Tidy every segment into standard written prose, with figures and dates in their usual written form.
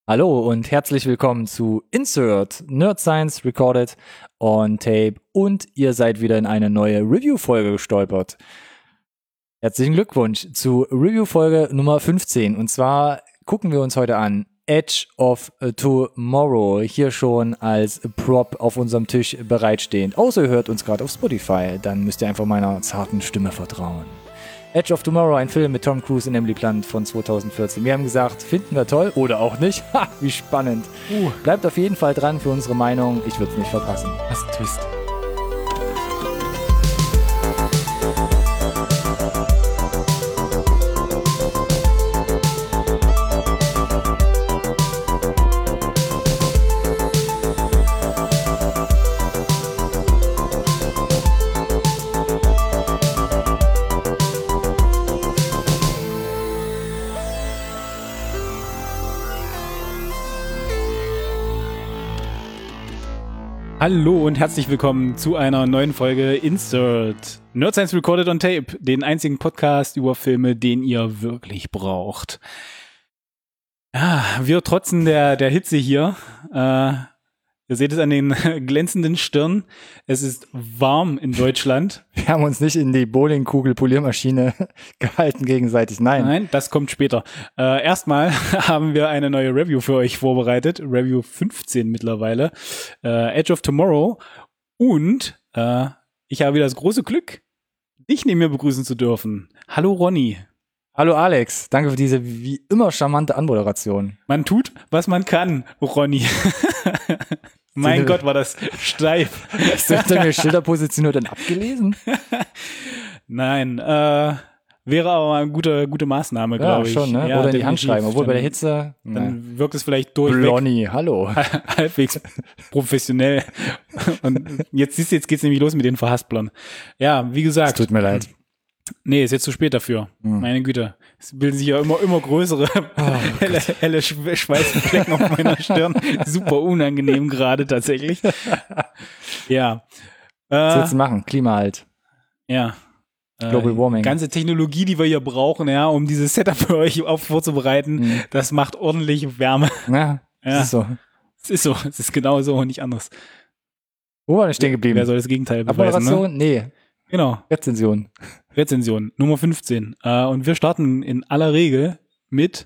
Hallo und herzlich willkommen zu Insert Nerd Science Recorded on Tape und ihr seid wieder in eine neue Review-Folge gestolpert. Herzlichen Glückwunsch zu Review-Folge Nummer 15 und zwar gucken wir uns heute an Edge of Tomorrow, hier schon als Prop auf unserem Tisch bereitstehend. Außer ihr hört uns gerade auf Spotify, dann müsst ihr einfach meiner zarten Stimme vertrauen. Edge of Tomorrow, ein Film mit Tom Cruise und Emily Blunt von 2014. Wir haben gesagt, finden wir toll oder auch nicht. Ha, wie spannend. Bleibt auf jeden Fall dran für unsere Meinung. Ich würde es nicht verpassen. Was ein Twist. Hallo und herzlich willkommen zu einer neuen Folge Insert Nerd Science Recorded on Tape, den einzigen Podcast über Filme, den ihr wirklich braucht. Ja, wir trotzen der Hitze hier. Ihr seht es an den glänzenden Stirn. Es ist warm in Deutschland. Wir haben uns nicht in die Bowlingkugel-Poliermaschine gehalten gegenseitig. Nein, das kommt später. Erstmal haben wir eine neue Review für euch vorbereitet. Review 15 mittlerweile. Edge of Tomorrow. Und ich habe wieder das große Glück, dich neben mir begrüßen zu dürfen. Hallo Ronny. Hallo Alex, danke für diese wie immer charmante Anmoderation. Man tut, was man kann, Ronny. Mein Gott, war das steif. Hast du hinter mir Schilder positioniert und abgelesen? Nein, wäre aber mal eine gute Maßnahme, glaube ich. Ja, schon, ne? Ja, oder in die Hand schreiben, obwohl bei der Hitze... Dann wirkt es vielleicht durchweg. Blonny, hallo. Halbwegs professionell. Und jetzt geht's nämlich los mit den Verhasplern. Ja, wie gesagt. Es tut mir leid. Nee, ist jetzt zu spät dafür. Meine Güte. Es bilden sich ja immer größere helle Schweißflecken auf meiner Stirn. Super unangenehm gerade tatsächlich. Ja. Was willst du machen? Klima halt. Ja. Global Warming. Ganze Technologie, die wir hier brauchen, ja, um dieses Setup für euch vorzubereiten, das macht ordentlich Wärme. Ja, das ist so. Es ist so. Es ist genau so und nicht anders. Wo war denn stehen geblieben? Wer soll das Gegenteil beweisen? Abmoderation? Ne? Nee. Genau. Rezension, Nummer 15. Und wir starten in aller Regel mit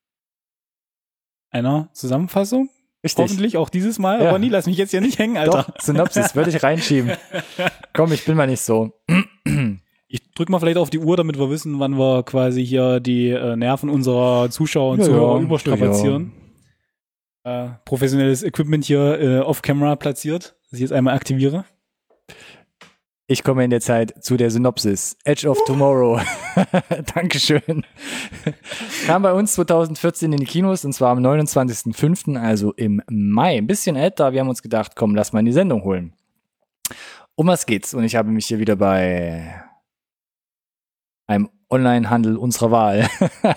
einer Zusammenfassung. Richtig. Hoffentlich auch dieses Mal. Ja. Ronny, lass mich jetzt hier nicht hängen, Alter. Doch, Synopsis würde ich reinschieben. Komm, ich bin mal nicht so. Ich drück mal vielleicht auf die Uhr, damit wir wissen, wann wir quasi hier die Nerven unserer Zuschauer und Zuhörer überstrapazieren. Professionelles Equipment hier off-camera platziert, das ich jetzt einmal aktiviere. Ich komme in der Zeit zu der Synopsis. Edge of Tomorrow. Dankeschön. Kam bei uns 2014 in die Kinos und zwar am 29.05., also im Mai. Ein bisschen älter. Wir haben uns gedacht, komm, lass mal in die Sendung holen. Um was geht's? Und ich habe mich hier wieder bei einem Online-Handel unserer Wahl.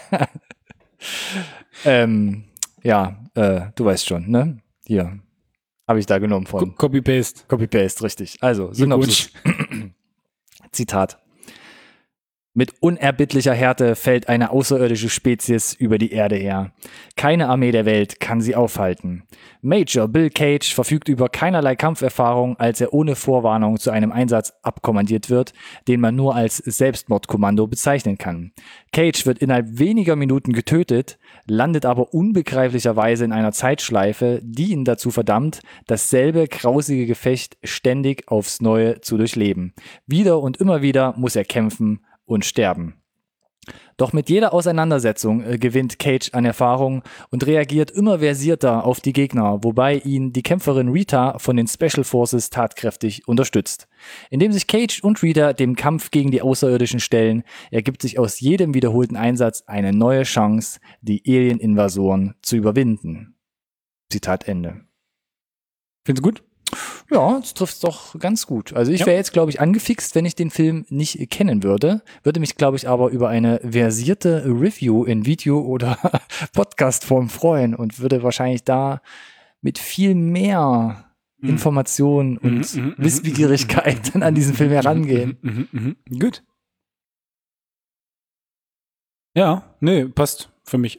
Du weißt schon, ne? Hier. Habe ich da genommen von. Copy-Paste. Copy-Paste, richtig. Also, Synopsis. Zitat. Mit unerbittlicher Härte fällt eine außerirdische Spezies über die Erde her. Keine Armee der Welt kann sie aufhalten. Major Bill Cage verfügt über keinerlei Kampferfahrung, als er ohne Vorwarnung zu einem Einsatz abkommandiert wird, den man nur als Selbstmordkommando bezeichnen kann. Cage wird innerhalb weniger Minuten getötet, landet aber unbegreiflicherweise in einer Zeitschleife, die ihn dazu verdammt, dasselbe grausige Gefecht ständig aufs Neue zu durchleben. Wieder und immer wieder muss er kämpfen und sterben. Doch mit jeder Auseinandersetzung gewinnt Cage an Erfahrung und reagiert immer versierter auf die Gegner, wobei ihn die Kämpferin Rita von den Special Forces tatkräftig unterstützt. Indem sich Cage und Rita dem Kampf gegen die Außerirdischen stellen, ergibt sich aus jedem wiederholten Einsatz eine neue Chance, die Alien-Invasoren zu überwinden. Zitat Ende. Findest du gut? Ja, das trifft doch ganz gut. Also ich wäre jetzt, glaube ich, angefixt, wenn ich den Film nicht kennen würde. Würde mich, glaube ich, aber über eine versierte Review in Video- oder Podcast-Form freuen und würde wahrscheinlich da mit viel mehr Information und Wissbegierigkeit dann an diesen Film herangehen. Gut. Ja, nee, passt für mich auch.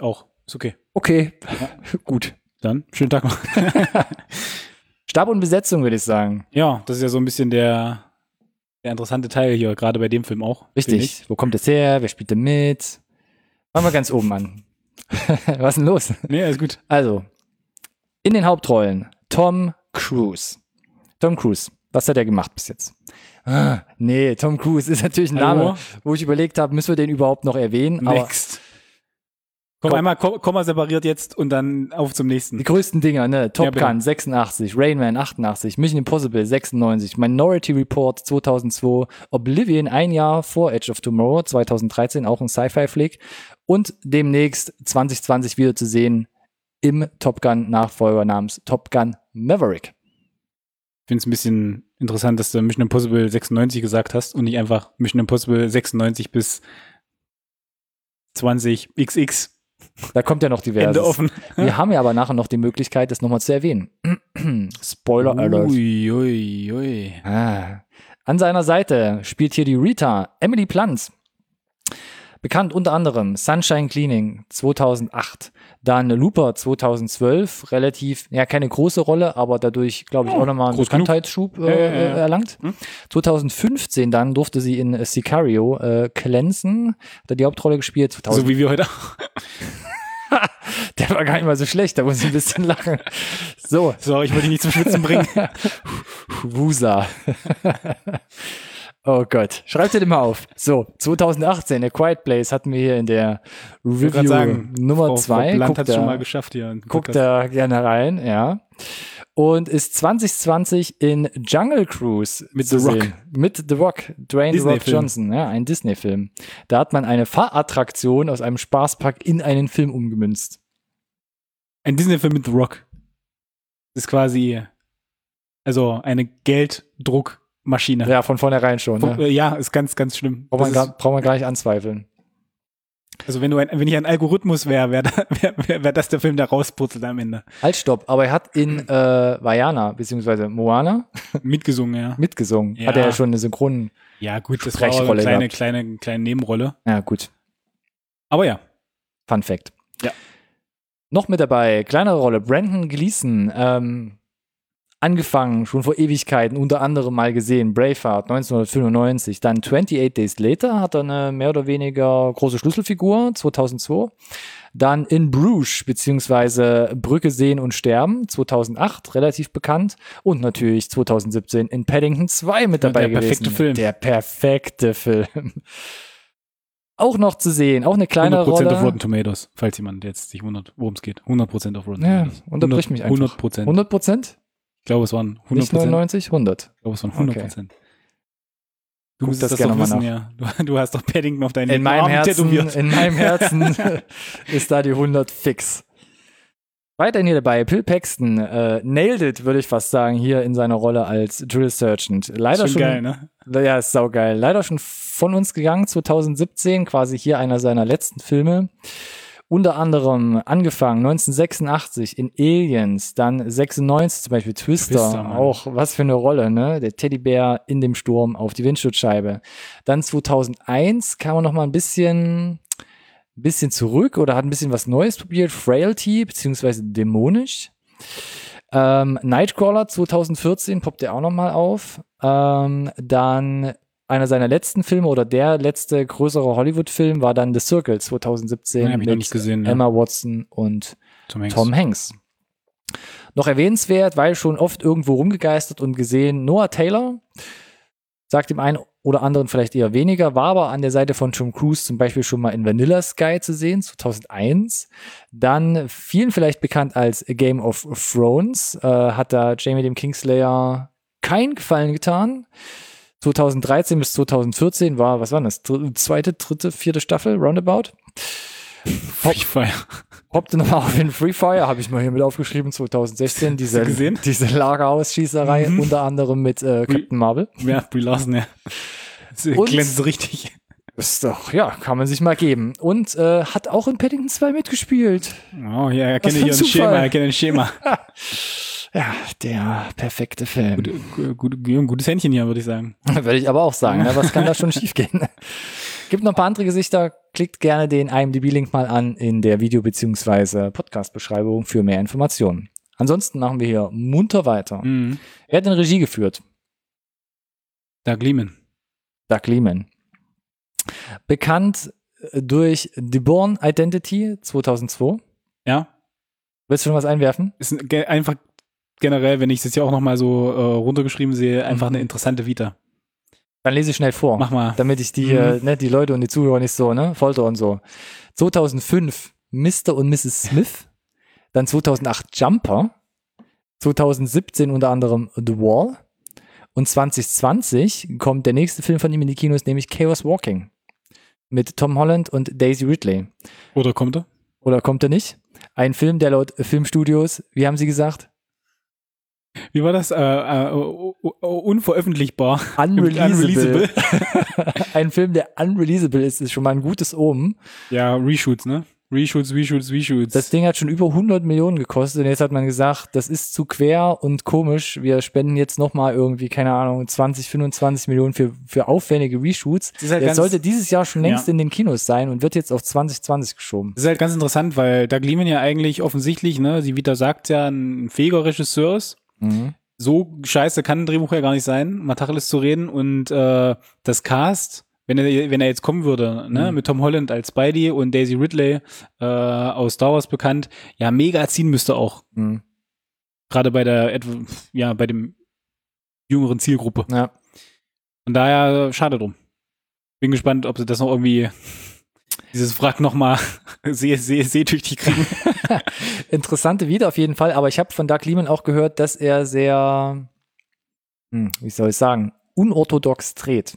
Ist okay. Okay, gut. Dann, schönen Tag noch. Stab und Besetzung, würde ich sagen. Ja, das ist ja so ein bisschen der interessante Teil hier, gerade bei dem Film auch. Richtig. Wo kommt es her? Wer spielt denn mit? Fangen wir ganz oben an. Was ist denn los? Nee, alles gut. Also, in den Hauptrollen Tom Cruise. Tom Cruise, was hat er gemacht bis jetzt? Nee, Tom Cruise ist natürlich ein Name, wo ich überlegt habe, müssen wir den überhaupt noch erwähnen? Next. Einmal Komma separiert jetzt und dann auf zum nächsten. Die größten Dinger, ne? Top Gun 86, Rain Man 88, Mission Impossible 96, Minority Report 2002, Oblivion ein Jahr vor Edge of Tomorrow 2013, auch ein Sci-Fi-Flick und demnächst 2020 wieder zu sehen im Top Gun Nachfolger namens Top Gun Maverick. Ich finde es ein bisschen interessant, dass du Mission Impossible 96 gesagt hast und nicht einfach Mission Impossible 96 bis 20XX. Da kommt ja noch diverses. Ende offen. Wir haben ja aber nachher noch die Möglichkeit, das nochmal zu erwähnen. Spoiler Alert. Ui. An seiner Seite spielt hier die Rita, Emily Blunt. Bekannt unter anderem Sunshine Cleaning 2008, dann Looper 2012, relativ, ja keine große Rolle, aber dadurch, glaube ich, auch nochmal einen Bekanntheitsschub erlangt. 2015 dann durfte sie in Sicario glänzen, hat er die Hauptrolle gespielt. So wie wir heute. Der war gar nicht mal so schlecht, da muss ich ein bisschen lachen. So, ich wollte ihn nicht zum Schwitzen bringen. Wusa. Oh Gott, schreibt dir den mal auf. So, 2018, A Quiet Place hatten wir hier in der Review sagen, Nummer 2. Blunt hat es schon mal geschafft hier. Guckt da gerne rein, ja. Und ist 2020 in Jungle Cruise mit The Rock. Mit The Rock, Dwayne The Rock Johnson, ja, ein Disney-Film. Da hat man eine Fahrattraktion aus einem Spaßpark in einen Film umgemünzt. Ein Disney-Film mit The Rock. Das ist quasi, also eine Gelddruckmaschine. Ja, von vornherein schon. Ne? Ja, ist ganz, ganz schlimm. Braucht man gar nicht anzweifeln. Also wenn ich ein Algorithmus wäre, wär das der Film, der rausputzelt am Ende. Halt, stopp. Aber er hat in Vaiana, beziehungsweise Moana mitgesungen, ja. Mitgesungen. Ja. Hat er ja schon eine Synchron. Ja, gut, das war auch eine kleine Nebenrolle. Ja, gut. Aber ja. Fun Fact. Ja. Noch mit dabei, kleinere Rolle, Brendan Gleeson, angefangen, schon vor Ewigkeiten, unter anderem mal gesehen, Braveheart 1995, dann 28 Days Later hat er eine mehr oder weniger große Schlüsselfigur, 2002, dann in Bruges, beziehungsweise Brücke sehen und sterben, 2008, relativ bekannt und natürlich 2017 in Paddington 2 mit dabei gewesen. Der perfekte Film. Auch noch zu sehen, auch eine kleine 100% Rolle. 100% auf Rotten Tomatoes, falls jemand jetzt sich wundert, worum es geht. 100% auf Rotten Tomatoes. Ja, unterbrich mich einfach. 100%. 100%? Ich glaube, es waren 100%. Nicht 99, 100. Ich glaube, es waren 100%. Okay. Du musst das gerne doch wissen, mal ja. Du hast doch Paddington auf deinen Arm tätowiert. In meinem Herzen ist da die 100 fix. Weiterhin hier dabei, Bill Paxton, nailed it, würde ich fast sagen, hier in seiner Rolle als Drill Sergeant. Leider schon geil, ne? Ja, ist saugeil. Leider schon von uns gegangen, 2017, quasi hier einer seiner letzten Filme. Unter anderem angefangen 1986 in Aliens, dann 96 zum Beispiel Twister auch was für eine Rolle, ne? Der Teddybär in dem Sturm auf die Windschutzscheibe. Dann 2001 kam er noch mal ein bisschen zurück oder hat ein bisschen was Neues probiert, Frailty beziehungsweise Dämonisch. Nightcrawler 2014 poppt er auch noch mal auf. Dann einer seiner letzten Filme oder der letzte größere Hollywood-Film war dann The Circle 2017 hab ich noch nicht gesehen, Emma Watson und Tom Hanks. Noch erwähnenswert, weil schon oft irgendwo rumgegeistert und gesehen, Noah Taylor, sagt dem einen oder anderen vielleicht eher weniger, war aber an der Seite von Tom Cruise zum Beispiel schon mal in Vanilla Sky zu sehen, 2001. Dann vielen vielleicht bekannt als Game of Thrones, hat da Jamie dem Kingslayer keinen Gefallen getan. 2013 bis 2014 war, was war das? Zweite, dritte, vierte Staffel, roundabout. Free Fire. Hoppte nochmal auf in Free Fire, habe ich mal hier mit aufgeschrieben, 2016. Diese Lagerhausschießerei, unter anderem mit Captain Marvel. Ja, Brie Larson, ja. Glänzt richtig. Ist doch, ja, kann man sich mal geben. Und hat auch in Paddington 2 mitgespielt. Oh ja, er kennt hier ein Schema. Ja, der perfekte Film. Gutes Händchen hier, würde ich sagen. Würde ich aber auch sagen. Ne? Was kann da schon schief gehen? Gibt noch ein paar andere Gesichter. Klickt gerne den IMDb-Link mal an in der Video- bzw. Podcast-Beschreibung für mehr Informationen. Ansonsten machen wir hier munter weiter. Wer hat denn Regie geführt? Doug Liman. Bekannt durch The Bourne Identity 2002. Ja. Willst du schon was einwerfen? Ist einfach generell, wenn ich es jetzt ja auch nochmal so runtergeschrieben sehe, einfach eine interessante Vita. Dann lese ich schnell vor. Mach mal. Damit ich die Leute und die Zuhörer nicht so, folter und so. 2005 Mr. und Mrs. Smith. Dann 2008 Jumper. 2017 unter anderem The Wall. Und 2020 kommt der nächste Film von ihm in die Kinos, nämlich Chaos Walking. Mit Tom Holland und Daisy Ridley. Oder kommt er? Oder kommt er nicht? Ein Film, der laut Filmstudios, wie haben sie gesagt? Wie war das? Unveröffentlichbar. Unreleasable. Ein Film, der unreleasable ist schon mal ein gutes Omen. Ja, Reshoots, ne? Reshoots. Das Ding hat schon über 100 Millionen gekostet und jetzt hat man gesagt, das ist zu quer und komisch. Wir spenden jetzt nochmal irgendwie, keine Ahnung, 20, 25 Millionen für aufwendige Reshoots. Halt das sollte dieses Jahr schon längst in den Kinos sein und wird jetzt auf 2020 geschoben. Das ist halt ganz interessant, weil Doug Liman ja eigentlich offensichtlich, ne, die Vita sagt ja, ein fähiger Regisseur ist. So scheiße kann ein Drehbuch ja gar nicht sein, mal Tacheles zu reden und das Cast, wenn er jetzt kommen würde, ne, mit Tom Holland als Spidey und Daisy Ridley aus Star Wars bekannt, ja, mega ziehen müsste auch. Gerade bei bei dem jüngeren Zielgruppe. Ja. Von daher, schade drum. Bin gespannt, ob sie das noch irgendwie dieses Wrack nochmal seetüchtig kriegen. Interessante Vita auf jeden Fall, aber ich habe von Doug Liman auch gehört, dass er sehr, wie soll ich sagen, unorthodox dreht.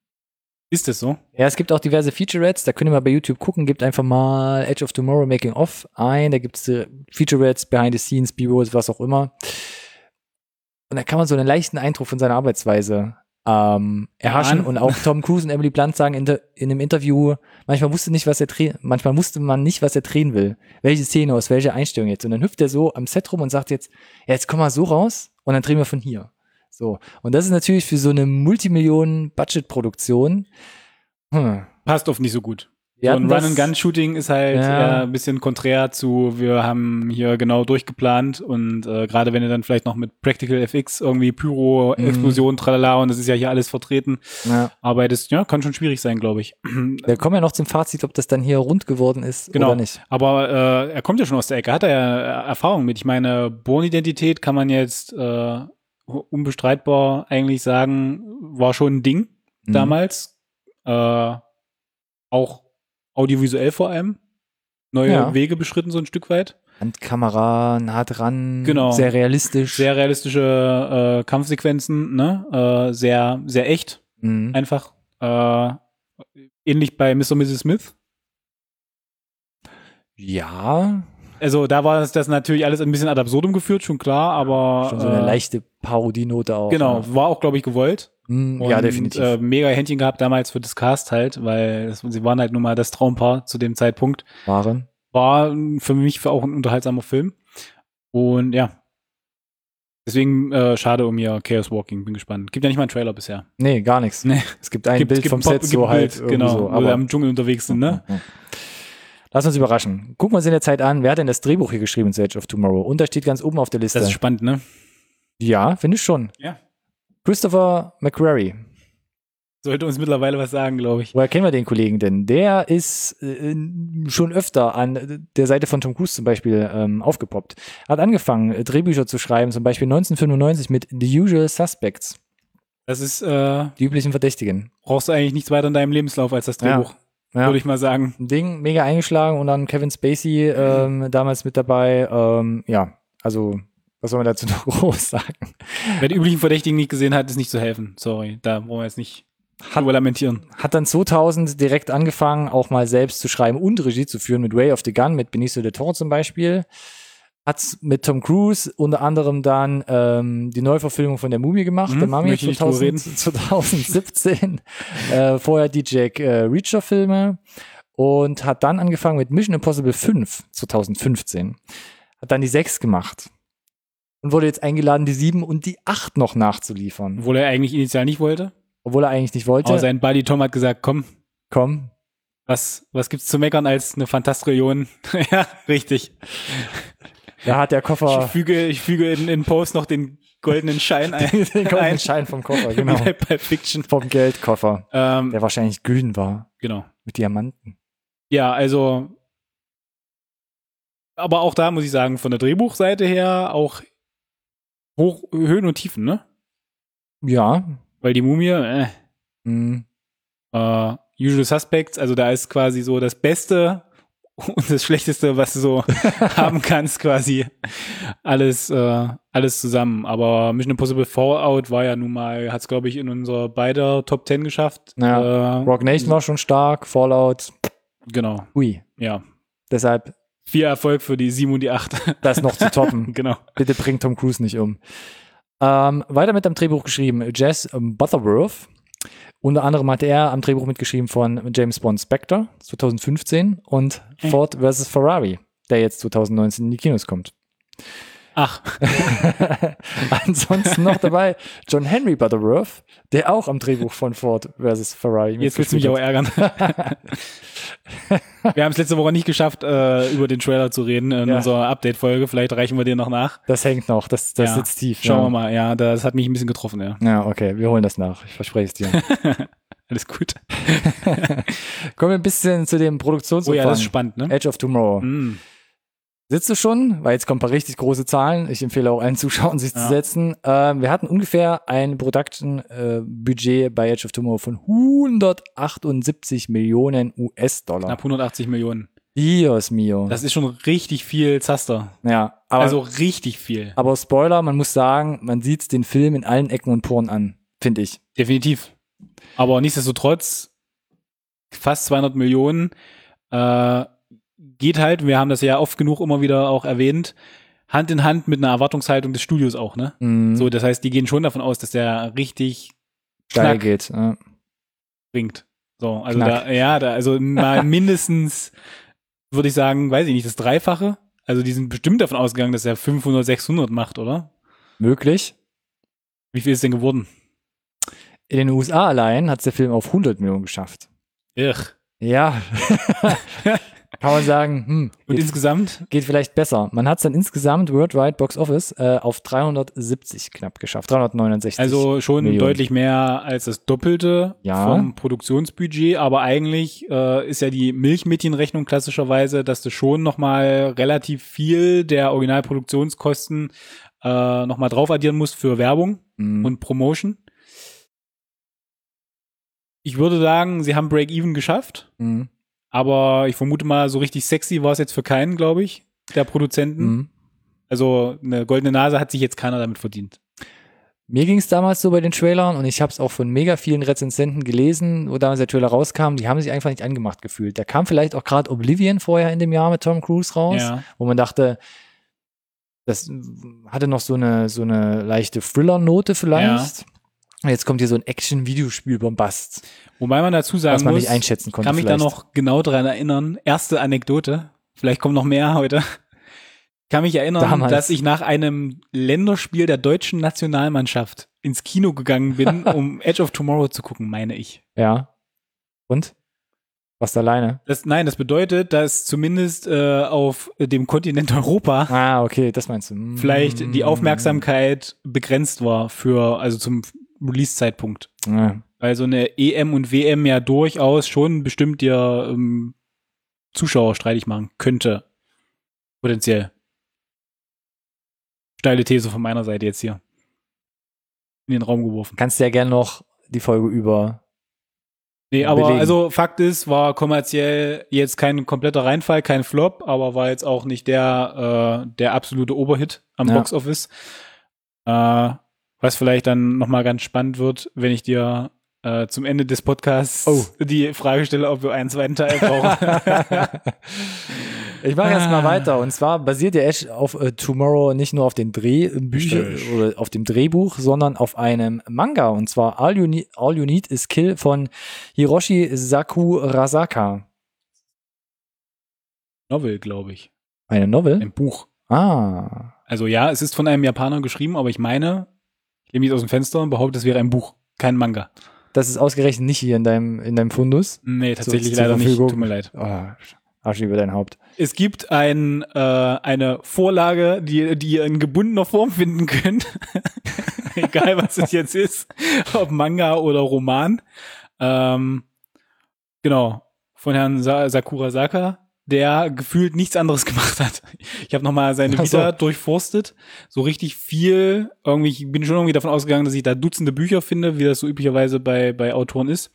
Ist das so? Ja, es gibt auch diverse Featurettes, da könnt ihr mal bei YouTube gucken, gebt einfach mal Edge of Tomorrow Making of ein, da gibt es Featurettes, Behind the Scenes, B-Rolls, was auch immer. Und da kann man so einen leichten Eindruck von seiner Arbeitsweise erhaschen. Und auch Tom Cruise und Emily Blunt sagen in einem Interview, manchmal wusste man nicht, was er drehen will. Welche Szene aus welcher Einstellung jetzt. Und dann hüpft er so am Set rum und sagt jetzt komm mal so raus und dann drehen wir von hier. So. Und das ist natürlich für so eine Multimillionen-Budget-Produktion. Passt oft nicht so gut. So ein Run-and-Gun-Shooting ist halt eher ein bisschen konträr zu, wir haben hier genau durchgeplant und gerade wenn du dann vielleicht noch mit Practical FX irgendwie Pyro, Explosion, tralala und das ist ja hier alles vertreten, arbeitest, kann schon schwierig sein, glaube ich. Wir kommen ja noch zum Fazit, ob das dann hier rund geworden ist oder nicht. Aber er kommt ja schon aus der Ecke, hat er ja Erfahrung mit. Ich meine, Bourne-Identität kann man jetzt unbestreitbar eigentlich sagen, war schon ein Ding damals. Auch audiovisuell vor allem. Neue Wege beschritten so ein Stück weit. Handkamera, nah dran, genau. Sehr realistisch. Sehr realistische Kampfsequenzen, ne? Sehr, sehr echt. Einfach. Ähnlich bei Mr. und Mrs. Smith. Ja. Also da war das natürlich alles ein bisschen ad absurdum geführt, schon klar, aber schon so eine leichte Parodienote auch. Genau, war auch, glaube ich, gewollt. Ja, definitiv. Mega Händchen gehabt damals für das Cast halt, weil sie waren halt nun mal das Traumpaar zu dem Zeitpunkt. War für mich auch ein unterhaltsamer Film. Und ja. Deswegen schade um ihr Chaos Walking, bin gespannt. Gibt ja nicht mal einen Trailer bisher. Nee, gar nichts. Nee. Es gibt ein Bild vom Set so halt. Genau, so, wo wir am Dschungel unterwegs sind, ne? Lass uns überraschen. Gucken wir uns in der Zeit an, wer hat denn das Drehbuch hier geschrieben zu Edge of Tomorrow? Und da steht ganz oben auf der Liste. Das ist spannend, ne? Ja, finde ich schon. Ja. Christopher McQuarrie. Sollte uns mittlerweile was sagen, glaube ich. Woher kennen wir den Kollegen denn? Der ist schon öfter an der Seite von Tom Cruise zum Beispiel aufgepoppt. Hat angefangen, Drehbücher zu schreiben, zum Beispiel 1995 mit The Usual Suspects. Das ist die üblichen Verdächtigen. Brauchst du eigentlich nichts weiter in deinem Lebenslauf als das Drehbuch. Ja. Würde ich mal sagen. Ein Ding, mega eingeschlagen und dann Kevin Spacey damals mit dabei. Also was soll man dazu noch groß sagen? Wer die üblichen Verdächtigen nicht gesehen hat, ist nicht zu helfen. Sorry, da wollen wir jetzt nicht drüber lamentieren. Hat dann 2000 direkt angefangen, auch mal selbst zu schreiben und Regie zu führen mit Way of the Gun, mit Benicio del Toro zum Beispiel. Hat mit Tom Cruise unter anderem dann die Neuverfilmung von der Mumie gemacht, der Mumie 2017. Vorher die Jack Reacher-Filme und hat dann angefangen mit Mission Impossible 5 2015. Hat dann die 6 gemacht. Und wurde jetzt eingeladen, die 7 und die 8 noch nachzuliefern. Obwohl er eigentlich initial nicht wollte. Aber sein Buddy Tom hat gesagt, komm, Komm. Was gibt's zu meckern als eine Fantastillion? Ja, richtig. Da hat der Koffer... Ich füge in Post noch den goldenen Schein ein. Den goldenen Schein vom Koffer, genau. Wie bei Fiction. Vom Geldkoffer. Der wahrscheinlich gülden war. Genau. Mit Diamanten. Ja, also... Aber auch da muss ich sagen, von der Drehbuchseite her auch Höhen und Tiefen, ne? Ja. Weil die Mumie, Usual Suspects, also da ist quasi so das Beste und das Schlechteste, was du so haben kannst, quasi alles zusammen. Aber Mission Impossible Fallout war ja nun mal, hat es glaube ich in unserer beider Top 10 geschafft. Ja. Rogue Nation war schon stark, Fallout. Genau. Ui. Ja. Deshalb 4 Erfolg für die 7 und die 8. das noch zu toppen. Genau. Bitte bringt Tom Cruise nicht um. Weiter mit am Drehbuch geschrieben Jess Butterworth. Unter anderem hat er am Drehbuch mitgeschrieben von James Bond Spectre 2015 und Ford vs. Ferrari, der jetzt 2019 in die Kinos kommt. Ach. Ansonsten noch dabei John Henry Butterworth, der auch am Drehbuch von Ford vs. Ferrari Jetzt willst du mich auch ärgern. Wir haben es letzte Woche nicht geschafft, über den Trailer zu reden in unserer Update-Folge. Vielleicht reichen wir dir noch nach. Das hängt noch, das sitzt tief. Schauen wir mal, ja, das hat mich ein bisschen getroffen, ja. Ja, okay, wir holen das nach, ich verspreche es dir. Alles gut. Kommen wir ein bisschen zu dem Produktionsumfang. Oh ja, das ist spannend, ne? Edge of Tomorrow. Sitzt du schon? Weil jetzt kommen ein paar richtig große Zahlen. Ich empfehle auch allen Zuschauern, sich zu setzen. Wir hatten ungefähr ein Production-Budget bei Edge of Tomorrow von 178 Millionen US-Dollar. Knapp 180 Millionen. Dios mio. Das ist schon richtig viel Zaster. Ja. Aber, also richtig viel. Aber Spoiler, man muss sagen, man sieht den Film in allen Ecken und Poren an, finde ich. Definitiv. Aber nichtsdestotrotz, fast 200 Millionen, geht halt, wir haben das ja oft genug immer wieder auch erwähnt, Hand in Hand mit einer Erwartungshaltung des Studios auch, ne? So, das heißt, die gehen schon davon aus, dass der richtig geil geht, bringt. So, also also mal mindestens, würde ich sagen, weiß ich nicht, das Dreifache. Also die sind bestimmt davon ausgegangen, dass er 500, 600 macht, oder? Möglich. Wie viel ist denn geworden? In den USA allein hat der Film auf 100 Millionen geschafft. Ja. Kann man sagen, und insgesamt? Geht vielleicht besser. Man hat es dann insgesamt Worldwide Box Office auf 370 knapp geschafft, 369 Also schon Millionen. Deutlich mehr als das Doppelte vom Produktionsbudget, aber eigentlich ist ja die Milchmädchenrechnung klassischerweise, dass du schon nochmal relativ viel der Originalproduktionskosten nochmal drauf addieren musst für Werbung und Promotion. Ich würde sagen, sie haben Break-Even geschafft. Aber ich vermute mal, so richtig sexy war es jetzt für keinen, glaube ich, der Produzenten. Also eine goldene Nase hat sich jetzt keiner damit verdient. Mir ging es damals so bei den Trailern und ich habe es auch von mega vielen Rezensenten gelesen, wo damals der Trailer rauskam, die haben sich einfach nicht angemacht gefühlt. Da kam vielleicht auch gerade Oblivion vorher in dem Jahr mit Tom Cruise raus, wo man dachte, das hatte noch so eine leichte Thriller-Note vielleicht. Jetzt kommt hier so ein Action-Videospiel-Bombast. Wobei man dazu sagen was man muss, nicht einschätzen konnte, kann mich da noch genau dran erinnern. Erste Anekdote, vielleicht kommt noch mehr heute. Ich kann mich erinnern, dass ich nach einem Länderspiel der deutschen Nationalmannschaft ins Kino gegangen bin, um Edge of Tomorrow zu gucken, meine ich. Ja. Und? Warst du alleine? Das bedeutet, dass zumindest auf dem Kontinent Europa okay, das meinst du. Vielleicht die Aufmerksamkeit begrenzt war also zum Release-Zeitpunkt. Weil so eine EM und WM ja durchaus schon bestimmt dir Zuschauer streitig machen könnte. Potenziell. Steile These von meiner Seite jetzt hier. In den Raum geworfen. Kannst du ja gerne noch die Folge über aber belegen. Also Fakt ist, war kommerziell jetzt kein kompletter Reinfall, kein Flop, aber war jetzt auch nicht der absolute Oberhit am Boxoffice. Was vielleicht dann nochmal ganz spannend wird, wenn ich dir zum Ende des Podcasts die Frage stelle, ob wir einen zweiten Teil brauchen. Ich mache jetzt mal weiter. Und zwar basiert der Edge of Tomorrow nicht nur auf den Drehbüchern oder auf dem Drehbuch, sondern auf einem Manga. Und zwar All You Need Is Kill von Hiroshi Sakurasaka. Novel, glaube ich. Eine Novel? Ein Buch. Also ja, es ist von einem Japaner geschrieben, aber ich meine, ich lehne mich aus dem Fenster und behaupte, es wäre ein Buch, kein Manga. Das ist ausgerechnet nicht hier in deinem Fundus. Nee, tatsächlich zur leider nicht. Verfügung. Tut mir leid. Oh, Asche über dein Haupt. Es gibt eine Vorlage, die ihr in gebundener Form finden könnt. Egal, was es jetzt ist. Ob Manga oder Roman. Genau. Von Herrn Sakura Saka, der gefühlt nichts anderes gemacht hat. Ich habe nochmal seine Vita durchforstet. So richtig viel. Ich bin schon irgendwie davon ausgegangen, dass ich da Dutzende Bücher finde, wie das so üblicherweise bei Autoren ist.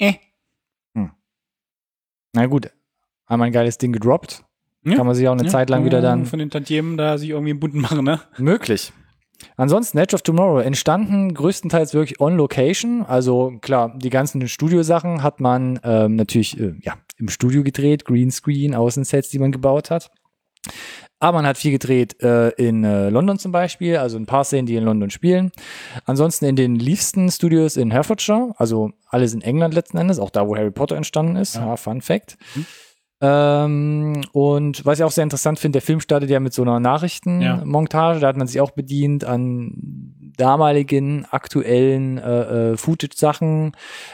Na gut. Einmal ein geiles Ding gedroppt. Ja. Kann man sich auch eine Zeit lang wieder dann... Von den Tantiemen da sich irgendwie bunten machen, ne? Möglich. Ansonsten Edge of Tomorrow entstanden größtenteils wirklich on location. Also klar, die ganzen Studiosachen hat man natürlich im Studio gedreht, Greenscreen, Außensets, die man gebaut hat. Aber man hat viel gedreht in London zum Beispiel, also ein paar Szenen, die in London spielen. Ansonsten in den Leavesden Studios in Hertfordshire, also alles in England letzten Endes, auch da, wo Harry Potter entstanden ist. Ja. Fun Fact. Und was ich auch sehr interessant finde, der Film startet ja mit so einer Nachrichtenmontage, da hat man sich auch bedient an damaligen aktuellen Footage-Sachen.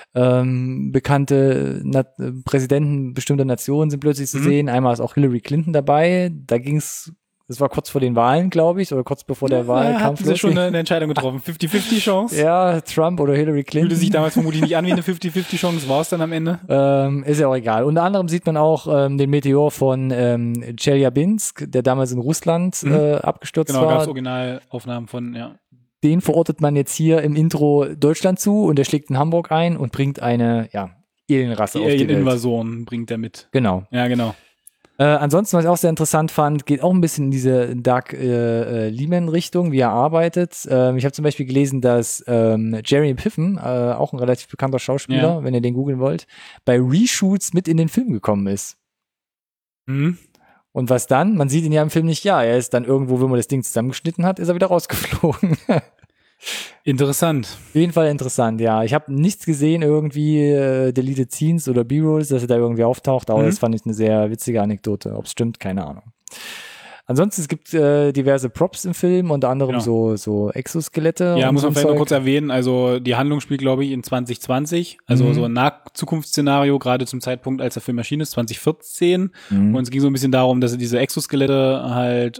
Bekannte Präsidenten bestimmter Nationen sind plötzlich zu sehen. Einmal ist auch Hillary Clinton dabei. Das war kurz vor den Wahlen, glaube ich, oder kurz bevor der Wahlkampf losging. Haben sie schon eine Entscheidung getroffen. 50-50 Chance? Ja, Trump oder Hillary Clinton. Fühlte sich damals vermutlich nicht an wie eine 50-50 Chance, war es dann am Ende? Ist ja auch egal. Unter anderem sieht man auch den Meteor von Chelyabinsk, der damals in Russland abgestürzt war. Genau, gab es Originalaufnahmen von, ja. Den verortet man jetzt hier im Intro Deutschland zu und der schlägt in Hamburg ein und bringt eine, Alienrasse auf die Welt. Alien-Invasoren bringt er mit. Genau. Ja, genau. Ansonsten, was ich auch sehr interessant fand, geht auch ein bisschen in diese Doug Liman-Richtung, wie er arbeitet. Ich habe zum Beispiel gelesen, dass Jeremy Piven, auch ein relativ bekannter Schauspieler, wenn ihr den googeln wollt, bei Reshoots mit in den Film gekommen ist. Mhm. Und was dann? Man sieht ihn ja im Film nicht, er ist dann irgendwo, wenn man das Ding zusammengeschnitten hat, ist er wieder rausgeflogen. Interessant. Auf jeden Fall interessant, ja. Ich habe nichts gesehen, irgendwie Deleted Scenes oder B-Rolls, dass er da irgendwie auftaucht, aber das fand ich eine sehr witzige Anekdote. Ob es stimmt, keine Ahnung. Ansonsten, es gibt diverse Props im Film, unter anderem so Exoskelette. Ja, muss man vielleicht noch kurz erwähnen, also die Handlung spielt, glaube ich, in 2020, also so ein Nahzukunftsszenario, gerade zum Zeitpunkt, als der Film erschienen ist, 2014. Und es ging so ein bisschen darum, dass sie diese Exoskelette halt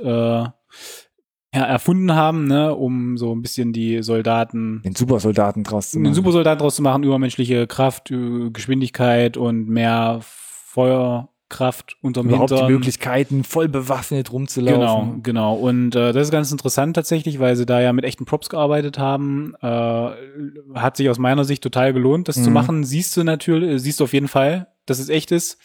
erfunden haben, ne, um so ein bisschen den Supersoldaten draus zu machen, übermenschliche Kraft, Geschwindigkeit und mehr Feuerkraft unterm Hintern. Überhaupt die Möglichkeiten, voll bewaffnet rumzulaufen. Genau. Und das ist ganz interessant tatsächlich, weil sie da ja mit echten Props gearbeitet haben. Hat sich aus meiner Sicht total gelohnt, das zu machen. Siehst du auf jeden Fall, dass es echt ist.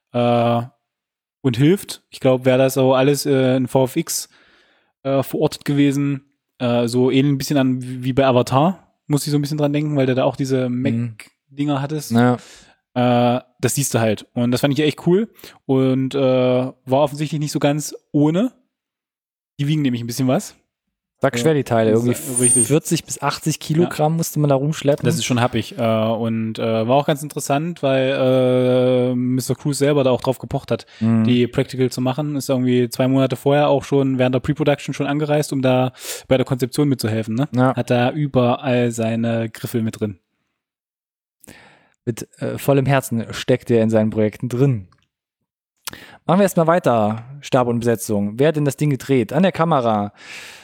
Und hilft. Ich glaube, wäre das so alles in VFX verortet gewesen, so ähnlich ein bisschen an wie bei Avatar, muss ich so ein bisschen dran denken, weil du da auch diese Mech-Dinger hattest. Ja. Das siehst du halt. Und das fand ich echt cool und war offensichtlich nicht so ganz ohne. Die wiegen nämlich ein bisschen was. Sag schwer die Teile, irgendwie richtig. 40 bis 80 Kilogramm musste man da rumschleppen. Das ist schon happig und war auch ganz interessant, weil Mr. Cruise selber da auch drauf gepocht hat, die Practical zu machen. Ist irgendwie 2 Monate vorher auch schon während der Pre-Production schon angereist, um da bei der Konzeption mitzuhelfen. Ne? Ja. Hat da überall seine Griffel mit drin. Mit vollem Herzen steckt er in seinen Projekten drin. Machen wir erstmal weiter. Stab und Besetzung. Wer hat denn das Ding gedreht? An der Kamera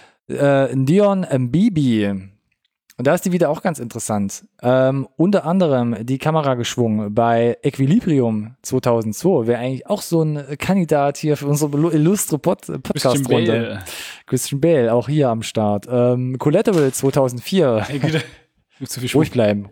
Dion Mbibi. Und da ist die wieder auch ganz interessant. Unter anderem die Kamera geschwungen bei Equilibrium 2002. Wäre eigentlich auch so ein Kandidat hier für unsere illustre Podcast-Runde. Christian Bale, auch hier am Start. Collateral 2004. Ruhig bleiben.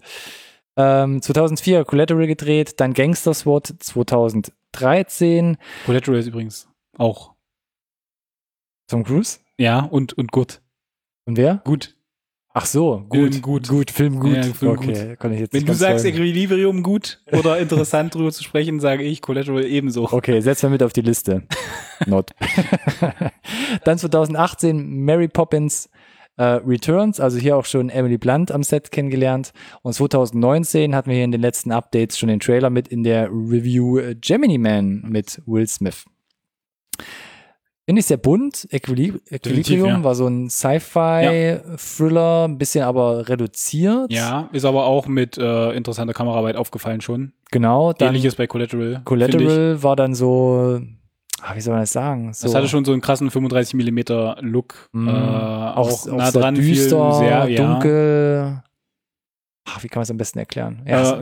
2004 Collateral gedreht, dann Gangster SWAT 2013. Collateral ist übrigens auch Tom Cruise? Ja, und gut. Und wer? Gut. Ach so, gut. Film gut. Ja, Film okay, gut. Kann ich jetzt Wenn du sagst Equilibrium gut oder interessant drüber zu sprechen, sage ich Collateral ebenso. Okay, setz mal mit auf die Liste. Not. Dann 2018 Mary Poppins Returns, also hier auch schon Emily Blunt am Set kennengelernt. Und 2019 hatten wir hier in den letzten Updates schon den Trailer mit in der Review Gemini Man mit Will Smith. Finde ich sehr bunt. Equilibrium ja. war so ein Sci-Fi-Thriller, ein bisschen aber reduziert. Ja, ist aber auch mit interessanter Kameraarbeit aufgefallen schon. Genau. Dann Ähnliches bei Collateral. Collateral war dann so, wie soll man das sagen? So, das hatte schon so einen krassen 35mm Look. Auch nah sehr dran, düster, sehr dunkel. Wie kann man es am besten erklären? Ja,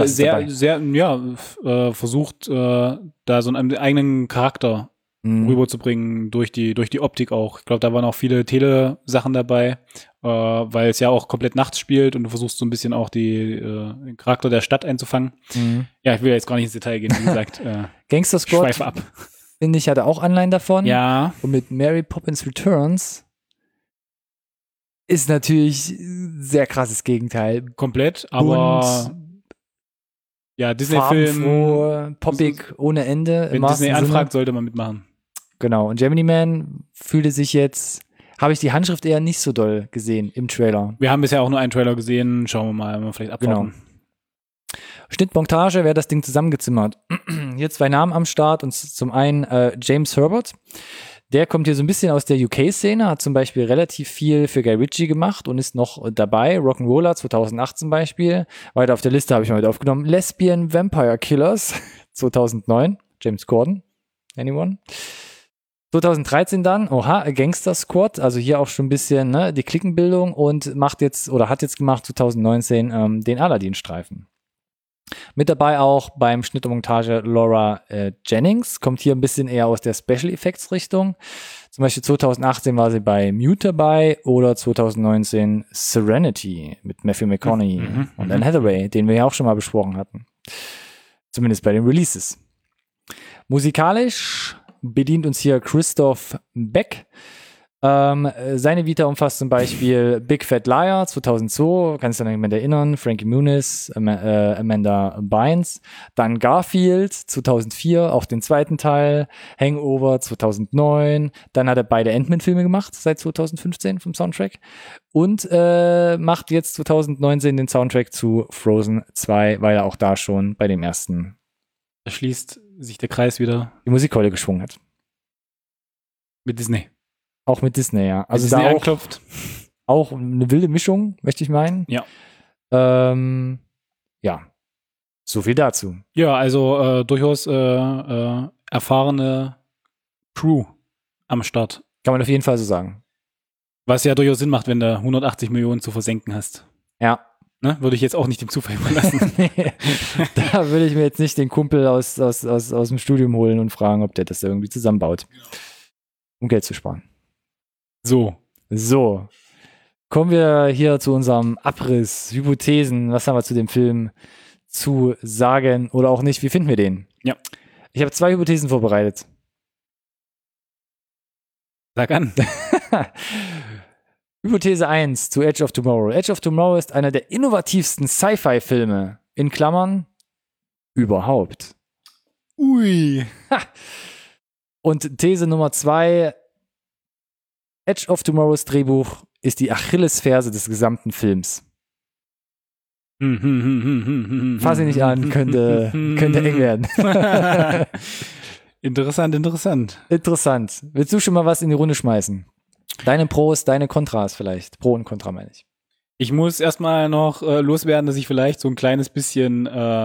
versucht, da so einen eigenen Charakter rüberzubringen durch die Optik auch. Ich glaube, da waren auch viele Tele-Sachen dabei, weil es ja auch komplett nachts spielt und du versuchst so ein bisschen auch den Charakter der Stadt einzufangen. Ja, ich will jetzt gar nicht ins Detail gehen, wie gesagt. Gangster Squad, schweife ab. Finde ich, hatte auch Anleihen davon. Ja. Und mit Mary Poppins Returns ist natürlich sehr krasses Gegenteil. Komplett, aber ja, Disney-Film. Poppig ohne Ende. Wenn Disney anfragt, sollte man mitmachen. Genau. Und Gemini Man fühlte sich jetzt, habe ich die Handschrift eher nicht so doll gesehen im Trailer. Wir haben bisher auch nur einen Trailer gesehen. Schauen wir mal vielleicht abwarten. Genau. Schnittmontage, wer das Ding zusammengezimmert. Hier 2 Namen am Start und zum einen James Herbert. Der kommt hier so ein bisschen aus der UK-Szene, hat zum Beispiel relativ viel für Guy Ritchie gemacht und ist noch dabei. Rock'n'Roller 2008 zum Beispiel. Weiter auf der Liste habe ich mal mit aufgenommen. Lesbian Vampire Killers 2009. James Corden. Anyone? 2013 dann, A Gangster Squad, also hier auch schon ein bisschen die Klickenbildung und hat jetzt gemacht 2019 den Aladdin-Streifen. Mit dabei auch beim Schnitt und Montage Laura Jennings, kommt hier ein bisschen eher aus der Special Effects Richtung. Zum Beispiel 2018 war sie bei Mute dabei oder 2019 Serenity mit Matthew McConaughey und Anne Hathaway, den wir ja auch schon mal besprochen hatten. Zumindest bei den Releases. Musikalisch bedient uns hier Christoph Beck. Seine Vita umfasst zum Beispiel Big Fat Liar 2002, kannst du dich an jemand erinnern, Frankie Muniz, Amanda Bynes, dann Garfield 2004, auch den zweiten Teil, Hangover 2009, dann hat er beide Ant-Man-Filme gemacht seit 2015 vom Soundtrack und macht jetzt 2019 den Soundtrack zu Frozen 2, weil er auch da schon bei dem ersten Da schließt sich der Kreis wieder. Die Musikkeule geschwungen hat. Mit Disney. Auch mit Disney, ja. Also Disney da anklopft. auch eine wilde Mischung, möchte ich meinen. Ja. Ja. So viel dazu. Ja, also durchaus erfahrene Crew am Start. Kann man auf jeden Fall so sagen. Was ja durchaus Sinn macht, wenn du 180 Millionen zu versenken hast. Ja. Ne? Würde ich jetzt auch nicht dem Zufall überlassen. Nee, da würde ich mir jetzt nicht den Kumpel aus dem Studium holen und fragen, ob der das irgendwie zusammenbaut. Um Geld zu sparen. So. Kommen wir hier zu unserem Abriss, Hypothesen. Was haben wir zu dem Film zu sagen oder auch nicht? Wie finden wir den? Ja. Ich habe 2 Hypothesen vorbereitet. Sag an. Hypothese 1 zu Edge of Tomorrow. Edge of Tomorrow ist einer der innovativsten Sci-Fi-Filme, in Klammern, überhaupt. Ui. Und These Nummer 2, Edge of Tomorrows Drehbuch ist die Achillesferse des gesamten Films. Fass ihn nicht an, könnte eng werden. Interessant. Interessant. Willst du schon mal was in die Runde schmeißen? Deine Pros, deine Kontras vielleicht. Pro und Kontra meine ich. Ich muss erstmal noch loswerden, dass ich vielleicht so ein kleines bisschen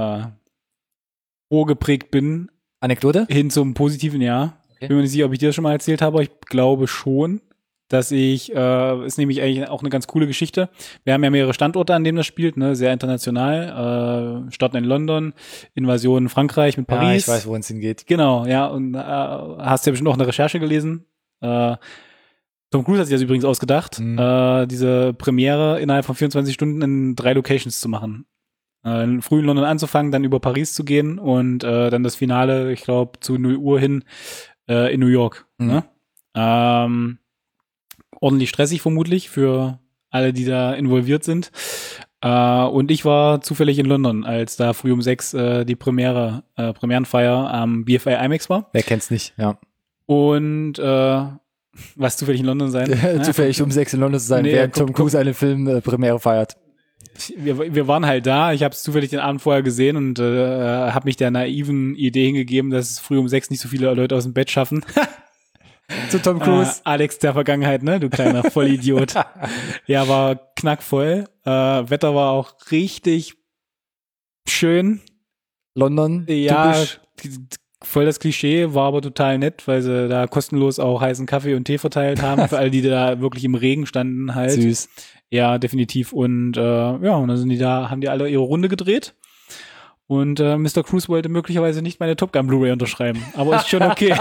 pro geprägt bin. Anekdote? Hin zum positiven Jahr. Okay. Bin mir nicht sicher, ob ich dir das schon mal erzählt habe, aber ich glaube schon, dass ist nämlich eigentlich auch eine ganz coole Geschichte. Wir haben ja mehrere Standorte, an denen das spielt, ne, sehr international. Starten in London, Invasion in Frankreich mit Paris. Ja, ich weiß, wohin es hingeht. Genau, ja, und hast ja bestimmt auch eine Recherche gelesen. Tom Cruise hat sich das übrigens ausgedacht, diese Premiere innerhalb von 24 Stunden in 3 Locations zu machen. Früh in London anzufangen, dann über Paris zu gehen und dann das Finale, ich glaube, zu 0 Uhr hin in New York. Ne? Ordentlich stressig vermutlich für alle, die da involviert sind. Und ich war zufällig in London, als da früh um 6 die Premierenfeier am BFI IMAX war. Wer kennt's nicht, ja. Und was zufällig in London sein? Zufällig um 6 in London zu sein, während Tom Cruise eine Filmpremiere feiert. Wir waren halt da, ich habe es zufällig den Abend vorher gesehen und habe mich der naiven Idee hingegeben, dass es früh um 6 nicht so viele Leute aus dem Bett schaffen. zu Tom Cruise. Alex der Vergangenheit, ne? Du kleiner Vollidiot. Ja, war knackvoll. Wetter war auch richtig schön. London, ja, typisch. Voll das Klischee, war aber total nett, weil sie da kostenlos auch heißen Kaffee und Tee verteilt haben, für alle, die da wirklich im Regen standen halt. Süß. Ja, definitiv. Und und dann haben die alle ihre Runde gedreht. Und Mr. Cruise wollte möglicherweise nicht meine Top Gun Blu-ray unterschreiben, aber ist schon okay.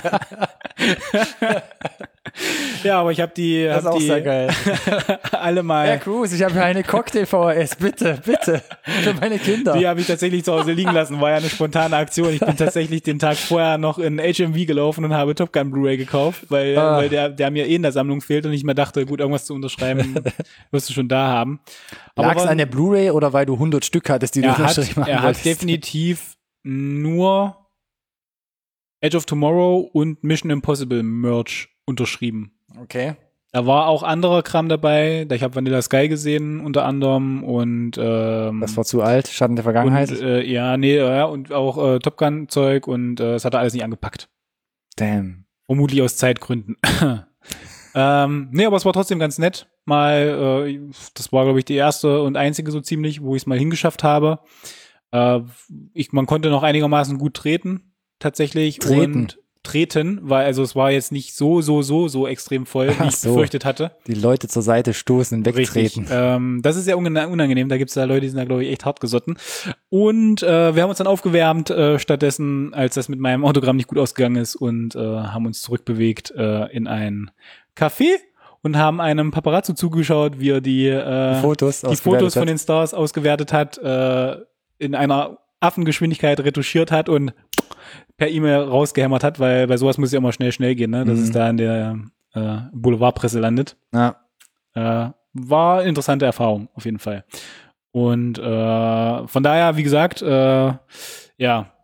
Ja, aber ich habe die, Das ist auch sehr geil. alle mal. Herr Cruise, ich habe hier eine Cocktail-VHS, bitte, für meine Kinder. Die habe ich tatsächlich zu Hause liegen lassen, war ja eine spontane Aktion. Ich bin tatsächlich den Tag vorher noch in HMV gelaufen und habe Top Gun Blu-ray gekauft, weil der mir in der Sammlung fehlt und ich mir dachte, gut, irgendwas zu unterschreiben wirst du schon da haben. Lag es an der Blu-ray oder weil du 100 Stück hattest, die du unterschrieben haben Er hat definitiv nur Edge of Tomorrow und Mission Impossible Merch unterschrieben. Okay. Da war auch anderer Kram dabei. Ich habe Vanilla Sky gesehen unter anderem und das war zu alt, Schatten der Vergangenheit. Und, und auch Top Gun Zeug und es hat er alles nicht angepackt. Damn. Vermutlich aus Zeitgründen. Aber es war trotzdem ganz nett. Das war, glaube ich, die erste und einzige so ziemlich, wo ich es mal hingeschafft habe. Man konnte noch einigermaßen gut treten, tatsächlich. Treten, weil also es war jetzt nicht so extrem voll, wie ich befürchtet hatte. Die Leute zur Seite stoßen und wegtreten. Das ist sehr unangenehm. Da gibt's da Leute, die sind da, glaube ich, echt hart gesotten. Und wir haben uns dann aufgewärmt stattdessen, als das mit meinem Autogramm nicht gut ausgegangen ist und haben uns zurückbewegt in ein Café und haben einem Paparazzo zugeschaut, wie er die Fotos von den Stars ausgewertet hat, in einer Affengeschwindigkeit retuschiert hat und per E-Mail rausgehämmert hat, weil bei sowas muss es ja immer schnell gehen, ne? Dass es da in der Boulevardpresse landet. Ja. War eine interessante Erfahrung, auf jeden Fall. Und von daher, wie gesagt, ja.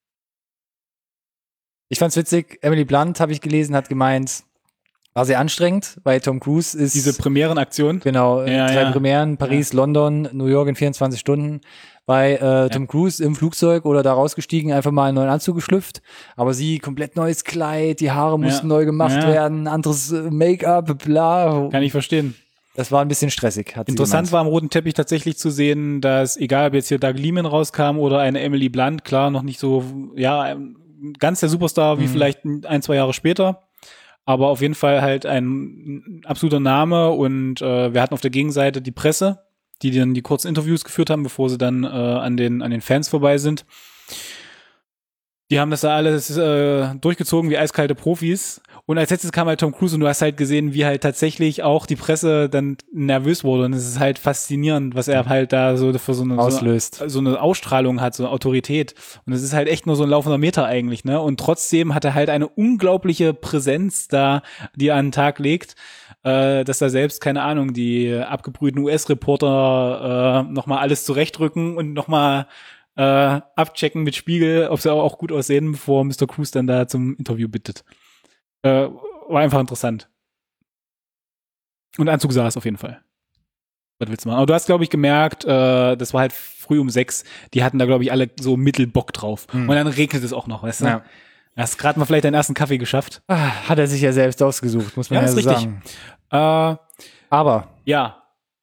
Ich fand's witzig, Emily Blunt, habe ich gelesen, hat gemeint, war sehr anstrengend, weil Tom Cruise ist... Diese Premierenaktion? Genau, 3 Premieren, Paris, London, New York in 24 Stunden. Bei Tom Cruise im Flugzeug oder da rausgestiegen, einfach mal einen neuen Anzug geschlüpft. Aber sie, komplett neues Kleid, die Haare mussten neu gemacht werden, anderes Make-up, bla. Kann ich verstehen. Das war ein bisschen stressig, hat sie Interessant gemeint. war am roten Teppich tatsächlich zu sehen, dass, egal ob jetzt hier Doug Liman rauskam oder eine Emily Blunt, klar, noch nicht so, ganz der Superstar wie vielleicht 1-2 Jahre später. Aber auf jeden Fall halt ein absoluter Name und wir hatten auf der Gegenseite die Presse, die dann die kurzen Interviews geführt haben, bevor sie dann an den Fans vorbei sind. Die haben das da alles durchgezogen wie eiskalte Profis. Und als letztes kam halt Tom Cruise und du hast halt gesehen, wie halt tatsächlich auch die Presse dann nervös wurde. Und es ist halt faszinierend, was er halt da so für so eine Ausstrahlung hat, so eine Autorität. Und es ist halt echt nur so ein laufender Meter eigentlich, ne? Und trotzdem hat er halt eine unglaubliche Präsenz da, die er an den Tag legt, dass da selbst, keine Ahnung, die abgebrühten US-Reporter nochmal alles zurechtrücken und nochmal abchecken mit Spiegel, ob sie auch gut aussehen, bevor Mr. Cruise dann da zum Interview bittet. War einfach interessant. Und Anzug saß auf jeden Fall. Was willst du machen? Aber du hast, glaube ich, gemerkt, das war halt früh um 6, die hatten da, glaube ich, alle so Mittelbock drauf. Und dann regnet es auch noch, weißt du? Ja. Hast gerade mal vielleicht deinen ersten Kaffee geschafft. Hat er sich ja selbst ausgesucht, muss man ja so sagen. Aber. Ja.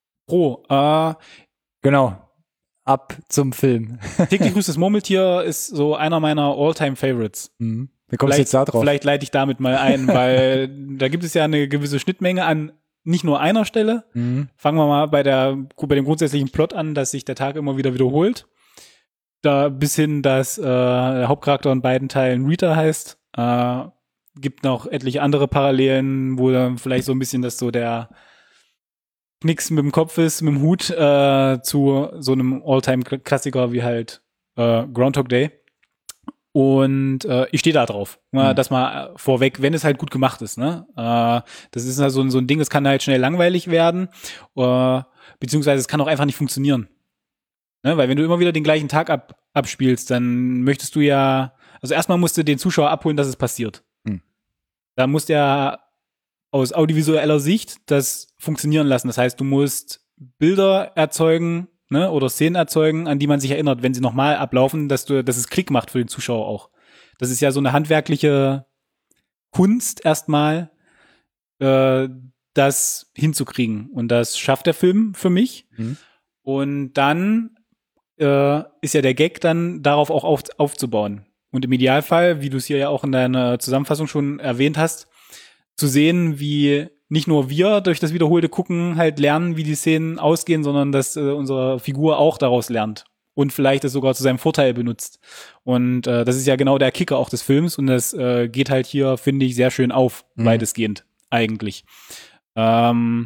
Genau. Ab zum Film. Täglich grüßt das Murmeltier ist so einer meiner All-Time-Favorites. Wie kommst du jetzt da drauf? Vielleicht leite ich damit mal ein, weil da gibt es ja eine gewisse Schnittmenge an nicht nur einer Stelle. Fangen wir mal bei dem grundsätzlichen Plot an, dass sich der Tag immer wieder wiederholt. Da bis hin, dass der Hauptcharakter in beiden Teilen Rita heißt. Gibt noch etliche andere Parallelen, wo dann vielleicht so ein bisschen das so der Knicks mit dem Kopf ist, mit dem Hut zu so einem All-Time-Klassiker wie halt Groundhog Day. Und ich stehe da drauf, das mal vorweg, wenn es halt gut gemacht ist. Ne? Das ist halt so ein Ding, das kann halt schnell langweilig werden, beziehungsweise es kann auch einfach nicht funktionieren. Ne? Weil wenn du immer wieder den gleichen Tag abspielst, dann möchtest du ja, also erstmal musst du den Zuschauer abholen, dass es passiert. Da musst du ja aus audiovisueller Sicht das funktionieren lassen. Das heißt, du musst Bilder erzeugen, ne, oder Szenen erzeugen, an die man sich erinnert, wenn sie nochmal ablaufen, dass es Klick macht für den Zuschauer auch. Das ist ja so eine handwerkliche Kunst erstmal, das hinzukriegen. Und das schafft der Film für mich. Mhm. Und dann ist ja der Gag dann darauf auch aufzubauen. Und im Idealfall, wie du es hier ja auch in deiner Zusammenfassung schon erwähnt hast, zu sehen, wie nicht nur wir durch das wiederholte Gucken halt lernen, wie die Szenen ausgehen, sondern dass unsere Figur auch daraus lernt und vielleicht es sogar zu seinem Vorteil benutzt. Und das ist ja genau der Kicker auch des Films und das geht halt hier, finde ich, sehr schön auf, weitestgehend eigentlich. Genau.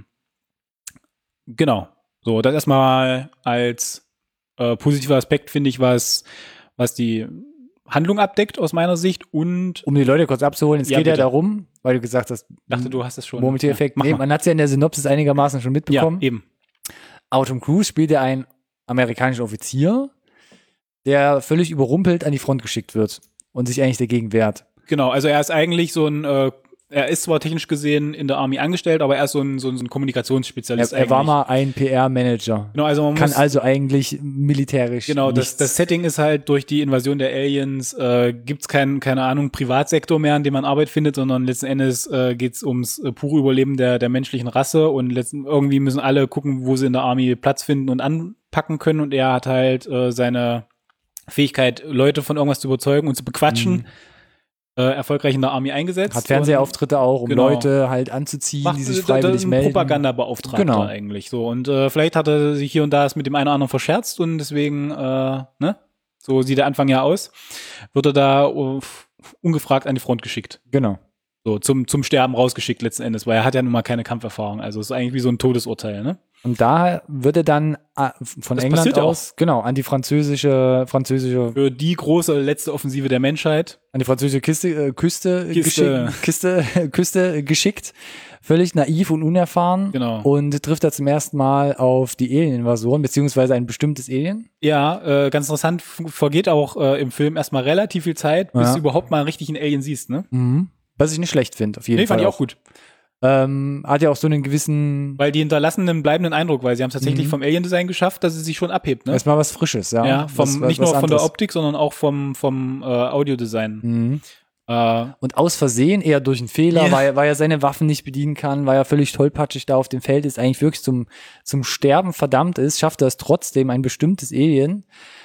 So, das erstmal als positiver Aspekt, finde ich, was die Handlung abdeckt aus meiner Sicht und Um die Leute kurz abzuholen, es Ja, geht ja bitte. darum, weil du gesagt hast, dachte, du hast es schon. Murmeltier-Effekt. Ja, mach Nee, mal. man hat es ja in der Synopsis einigermaßen schon mitbekommen. Ja, eben. Tom Cruise spielt ja einen amerikanischen Offizier, der völlig überrumpelt an die Front geschickt wird und sich eigentlich dagegen wehrt. Genau, also er ist eigentlich so ein er ist zwar technisch gesehen in der Army angestellt, aber er ist so ein Kommunikationsspezialist Er war eigentlich. mal ein PR-Manager. Genau, also man Kann muss, also eigentlich militärisch genau, nichts. das Setting ist halt durch die Invasion der Aliens gibt's keine Ahnung, Privatsektor mehr, an dem man Arbeit findet, sondern letzten Endes geht's ums pure Überleben der menschlichen Rasse und irgendwie müssen alle gucken, wo sie in der Army Platz finden und anpacken können und er hat halt seine Fähigkeit, Leute von irgendwas zu überzeugen und zu bequatschen, erfolgreich in der Armee eingesetzt. Hat Fernsehauftritte auch, um Genau. Leute halt anzuziehen, Macht die sich freiwillig ein melden. Propagandabeauftragter Genau. eigentlich so. Und vielleicht hat er sich hier und da es mit dem einen oder anderen verscherzt und deswegen, so sieht der Anfang ja aus, wird er da ungefragt an die Front geschickt. Genau. So, zum Sterben rausgeschickt letzten Endes, weil er hat ja nun mal keine Kampferfahrung. Also es ist eigentlich wie so ein Todesurteil, ne? Und da wird er dann von Das England passiert ja aus, genau, an die französische Für die große letzte Offensive der Menschheit. Küste geschickt. Völlig naiv und unerfahren. Genau. Und trifft da zum ersten Mal auf die Alien-Invasoren, beziehungsweise ein bestimmtes Alien. Ja, ganz interessant, vergeht auch im Film erstmal relativ viel Zeit, bis Ja. du überhaupt mal richtig einen Alien siehst, ne? Was ich nicht schlecht finde, auf jeden Fall. Fand ich auch gut. Hat ja auch so einen gewissen, Weil die hinterlassen einen bleibenden Eindruck, weil sie haben es tatsächlich vom Alien-Design geschafft, dass es sich schon abhebt, ne? erstmal was Frisches, ja. Ja, nicht nur was von der anderes. Optik, sondern auch vom Audiodesign. Und aus Versehen, eher durch einen Fehler, Ja. weil er seine Waffen nicht bedienen kann, weil er völlig tollpatschig da auf dem Feld ist, eigentlich wirklich zum Sterben verdammt ist, schafft er es trotzdem, ein bestimmtes Alien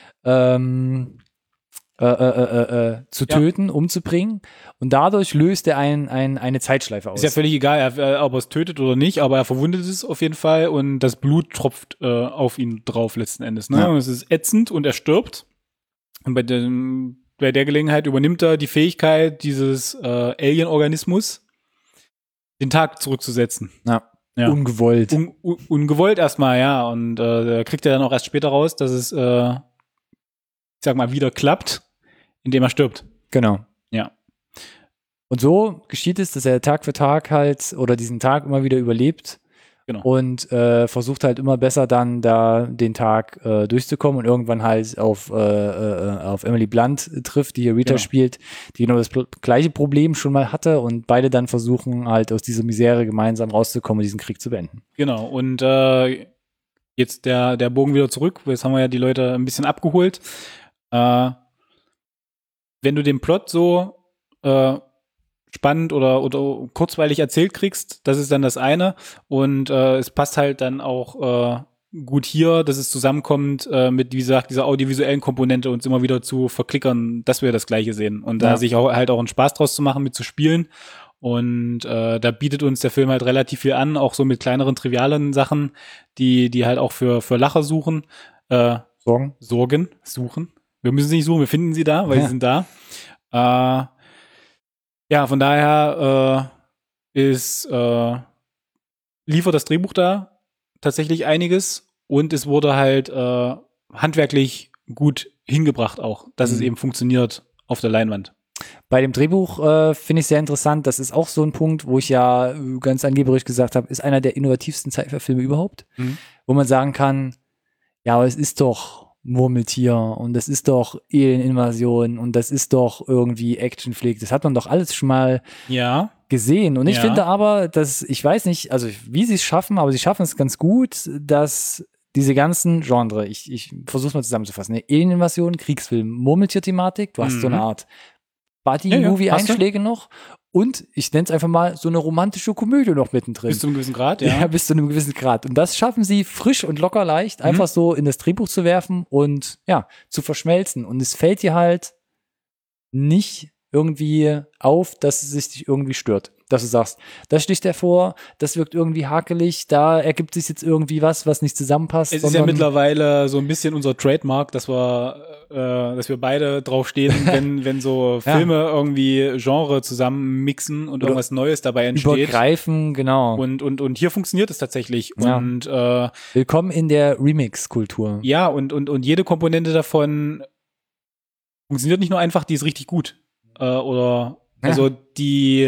zu töten, umzubringen. Und dadurch löst er eine Zeitschleife aus. Ist ja völlig egal, ob er es tötet oder nicht, aber er verwundet es auf jeden Fall und das Blut tropft auf ihn drauf letzten Endes. Ne? Ja. Und es ist ätzend und er stirbt. Und bei der Gelegenheit übernimmt er die Fähigkeit dieses Alien-Organismus, den Tag zurückzusetzen. Ja. Ja. Ungewollt. Ungewollt erstmal, ja. Und da kriegt er dann auch erst später raus, dass es, ich sag mal, wieder klappt, indem er stirbt. Genau. Ja. Und so geschieht es, dass er Tag für Tag halt oder diesen Tag immer wieder überlebt. Genau. Und versucht halt immer besser dann da den Tag durchzukommen und irgendwann halt auf Emily Blunt trifft, die hier Rita Genau. spielt, die genau das gleiche Problem schon mal hatte und beide dann versuchen halt aus dieser Misere gemeinsam rauszukommen und diesen Krieg zu beenden. Genau. Und jetzt der Bogen wieder zurück. Jetzt haben wir ja die Leute ein bisschen abgeholt. Wenn du den Plot so spannend oder kurzweilig erzählt kriegst, das ist dann das eine. Und es passt halt dann auch gut hier, dass es zusammenkommt mit, wie gesagt, dieser audiovisuellen Komponente, uns immer wieder zu verklickern, dass wir das Gleiche sehen. Und da sich auch halt auch einen Spaß draus zu machen, mit zu spielen. Und da bietet uns der Film halt relativ viel an, auch so mit kleineren, trivialen Sachen, die halt auch für Lacher suchen. Suchen. Wir müssen sie nicht suchen, wir finden sie da, weil sie sind da. Ja, von daher liefert das Drehbuch da tatsächlich einiges und es wurde halt handwerklich gut hingebracht auch, dass es eben funktioniert auf der Leinwand. Bei dem Drehbuch finde ich sehr interessant, das ist auch so ein Punkt, wo ich ja ganz angeberisch gesagt habe, ist einer der innovativsten Sci-Fi-Filme überhaupt, wo man sagen kann, ja, aber es ist doch Murmeltier und das ist doch Alien-Invasion und das ist doch irgendwie Actionflick. Das hat man doch alles schon mal gesehen. Und ich finde aber, dass, ich weiß nicht, also wie sie es schaffen, aber sie schaffen es ganz gut, dass diese ganzen Genre, ich versuche es mal zusammenzufassen, eine Alien-Invasion, Kriegsfilm, Murmeltier-Thematik, du hast so eine Art Buddy-Movie-Einschläge noch und ich nenne es einfach mal so eine romantische Komödie noch mittendrin. Bis zu einem gewissen Grad, ja. Ja, bis zu einem gewissen Grad. Und das schaffen sie frisch und locker leicht, einfach so in das Drehbuch zu werfen und ja, zu verschmelzen. Und es fällt dir halt nicht irgendwie auf, dass es sich irgendwie stört. Dass du sagst, das sticht hervor, das wirkt irgendwie hakelig, da ergibt sich jetzt irgendwie was nicht zusammenpasst. Es ist ja mittlerweile so ein bisschen unser Trademark, dass wir beide drauf stehen, wenn so Filme irgendwie Genre zusammen mixen und irgendwas Neues dabei entsteht. Übergreifen, genau. Und hier funktioniert es tatsächlich. Ja. Und willkommen in der Remix-Kultur. Ja, und jede Komponente davon funktioniert nicht nur einfach, die ist richtig gut. Also die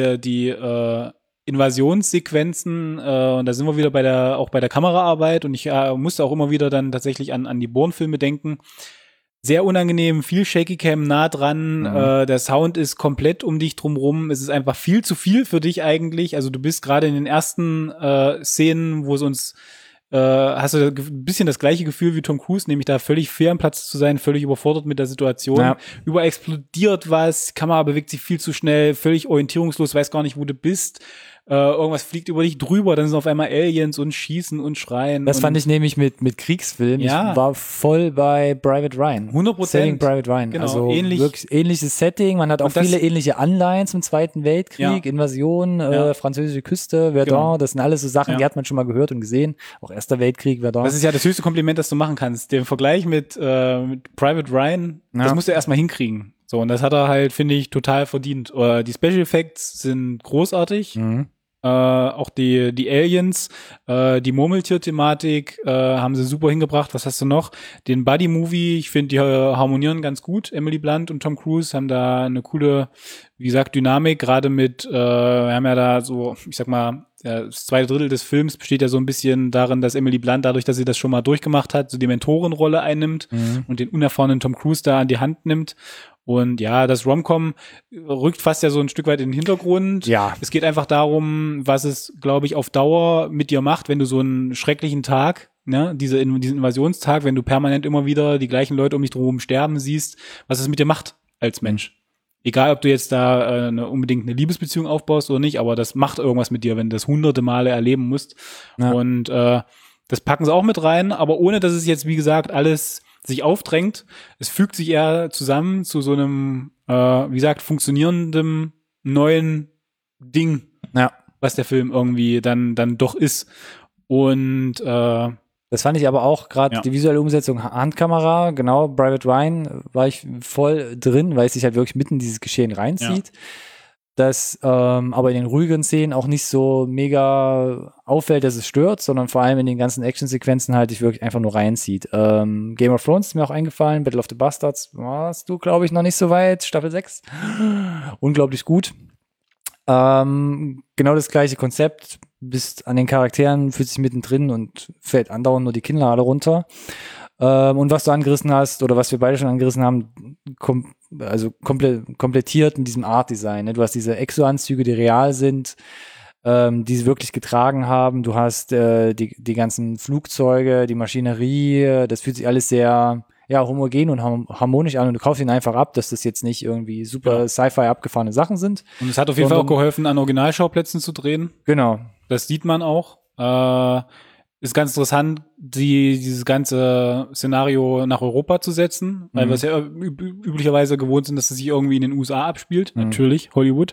Invasionssequenzen, und da sind wir wieder auch bei der Kameraarbeit, und ich musste auch immer wieder dann tatsächlich an die Bourne-Filme denken. Sehr unangenehm, viel Shaky Cam nah dran, der Sound ist komplett um dich drumrum, es ist einfach viel zu viel für dich eigentlich. Also du bist gerade in den ersten Szenen, wo es uns hast du ein bisschen das gleiche Gefühl wie Tom Cruise, nämlich da völlig fehl am Platz zu sein, völlig überfordert mit der Situation. Ja. Überexplodiert was, die Kamera bewegt sich viel zu schnell, völlig orientierungslos, weiß gar nicht, wo du bist. Irgendwas fliegt über dich drüber, dann sind auf einmal Aliens und schießen und schreien. Das fand ich nämlich mit Kriegsfilmen. Ja. Ich war voll bei Private Ryan. 100%. Saving Private Ryan. Genau, also ähnlich. Wirklich ähnliches Setting. Man hat auch viele ähnliche Anleihen zum Zweiten Weltkrieg, Invasion, französische Küste, Verdun. Das sind alles so Sachen, die hat man schon mal gehört und gesehen. Auch Erster Weltkrieg, Verdun. Das ist ja das höchste Kompliment, das du machen kannst. Den Vergleich mit Private Ryan, das musst du erstmal hinkriegen. So, und das hat er halt, finde ich, total verdient. Die Special Effects sind großartig. Auch die Aliens, die Murmeltier-Thematik haben sie super hingebracht. Was hast du noch? Den Buddy-Movie, ich finde, die harmonieren ganz gut. Emily Blunt und Tom Cruise haben da eine coole, wie gesagt, Dynamik. Gerade mit, wir haben ja da so, ich sag mal, das 2/3 des Films besteht ja so ein bisschen darin, dass Emily Blunt, dadurch, dass sie das schon mal durchgemacht hat, so die Mentorenrolle einnimmt und den unerfahrenen Tom Cruise da an die Hand nimmt. Und ja, das Rom-Com rückt fast ja so ein Stück weit in den Hintergrund. Ja. Es geht einfach darum, was es, glaube ich, auf Dauer mit dir macht, wenn du so einen schrecklichen Tag, ne, diesen Invasionstag, wenn du permanent immer wieder die gleichen Leute um dich drum sterben siehst, was es mit dir macht als Mensch. Egal, ob du jetzt da unbedingt eine Liebesbeziehung aufbaust oder nicht, aber das macht irgendwas mit dir, wenn du das hunderte Male erleben musst. Ja. Und das packen sie auch mit rein, aber ohne, dass es jetzt, wie gesagt, alles sich aufdrängt. Es fügt sich eher zusammen zu so einem, wie gesagt, funktionierendem neuen Ding, was der Film irgendwie dann doch ist. Und das fand ich aber auch gerade die visuelle Umsetzung, Handkamera, genau, Private Ryan war ich voll drin, weil es sich halt wirklich mitten in dieses Geschehen reinzieht. Ja. Das aber in den ruhigen Szenen auch nicht so mega auffällt, dass es stört, sondern vor allem in den ganzen Actionsequenzen halt dich wirklich einfach nur reinzieht. Game of Thrones ist mir auch eingefallen, Battle of the Bastards warst du, glaube ich, noch nicht so weit, Staffel 6. Unglaublich gut. Genau das gleiche Konzept, bist an den Charakteren, fühlt sich mittendrin und fällt andauernd nur die Kinnlade runter. Und was du angerissen hast, oder was wir beide schon angerissen haben, komplettiert mit diesem Art-Design. Ne? Du hast diese Exo-Anzüge, die real sind, die sie wirklich getragen haben. Du hast die ganzen Flugzeuge, die Maschinerie, das fühlt sich alles sehr homogen und harmonisch an, und du kaufst ihn einfach ab, dass das jetzt nicht irgendwie super Sci-Fi abgefahrene Sachen sind. Und es hat auf jeden Fall auch geholfen, an Originalschauplätzen zu drehen. Genau. Das sieht man auch. Ist ganz interessant, dieses ganze Szenario nach Europa zu setzen, weil wir es ja üblicherweise gewohnt sind, dass es sich irgendwie in den USA abspielt. Natürlich, Hollywood.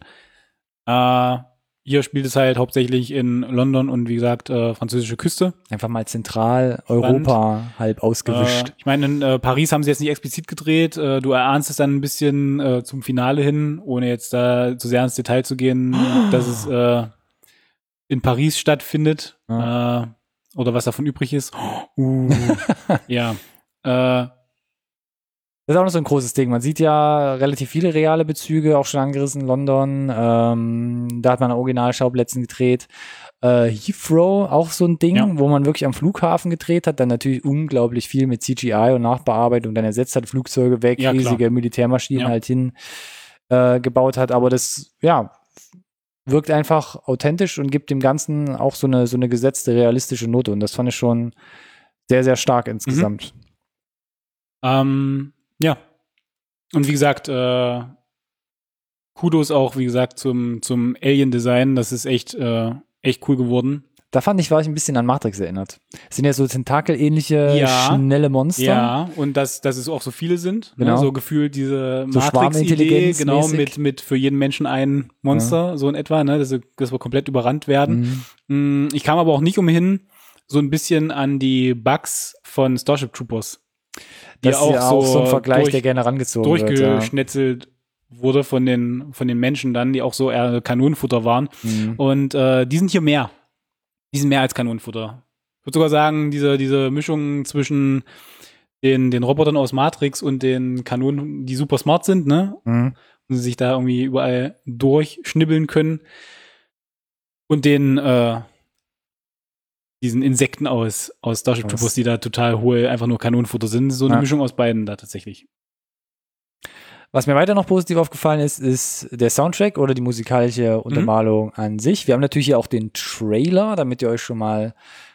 Hier spielt es halt hauptsächlich in London und wie gesagt, französische Küste. Einfach mal zentral Europa halb ausgewischt. Ich meine, in Paris haben sie jetzt nicht explizit gedreht. Du erahnst es dann ein bisschen zum Finale hin, ohne jetzt da zu sehr ins Detail zu gehen, dass es in Paris stattfindet. Oder was davon übrig ist. Ja. Das ist auch noch so ein großes Ding. Man sieht ja relativ viele reale Bezüge, auch schon angerissen, London. Da hat man an Originalschauplätzen gedreht. Heathrow, auch so ein Ding, wo man wirklich am Flughafen gedreht hat. Dann natürlich unglaublich viel mit CGI und Nachbearbeitung. Dann ersetzt hat Flugzeuge weg, riesige Militärmaschinen halt hin gebaut hat. Aber das, wirkt einfach authentisch und gibt dem Ganzen auch so eine gesetzte, realistische Note. Und das fand ich schon sehr, sehr stark insgesamt. Ja. Und wie gesagt, Kudos auch, wie gesagt, zum Alien-Design. Das ist echt cool geworden. Da war ich ein bisschen an Matrix erinnert. Es sind ja so tentakelähnliche, schnelle Monster. Ja, und dass es auch so viele sind. Genau. Ne? So gefühlt diese so Matrix-Idee, genau, mit für jeden Menschen ein Monster, so in etwa, ne? dass wir komplett überrannt werden. Ich kam aber auch nicht umhin, so ein bisschen an die Bugs von Starship Troopers. Das ist ja auch so ein Vergleich, der gerne rangezogen wird. Durchgeschnetzelt wurde von den Menschen dann, die auch so eher Kanonenfutter waren. Und die sind hier mehr. Die sind mehr als Kanonenfutter. Ich würde sogar sagen, diese Mischung zwischen den Robotern aus Matrix und den Kanonen, die super smart sind, ne? Und sich da irgendwie überall durchschnibbeln können. Und diesen Insekten aus Starship Troopers, die da total hohl einfach nur Kanonenfutter sind. So eine Mischung aus beiden da tatsächlich. Was mir weiter noch positiv aufgefallen ist der Soundtrack oder die musikalische Untermalung an sich. Wir haben natürlich hier auch den Trailer, damit ihr euch schon mal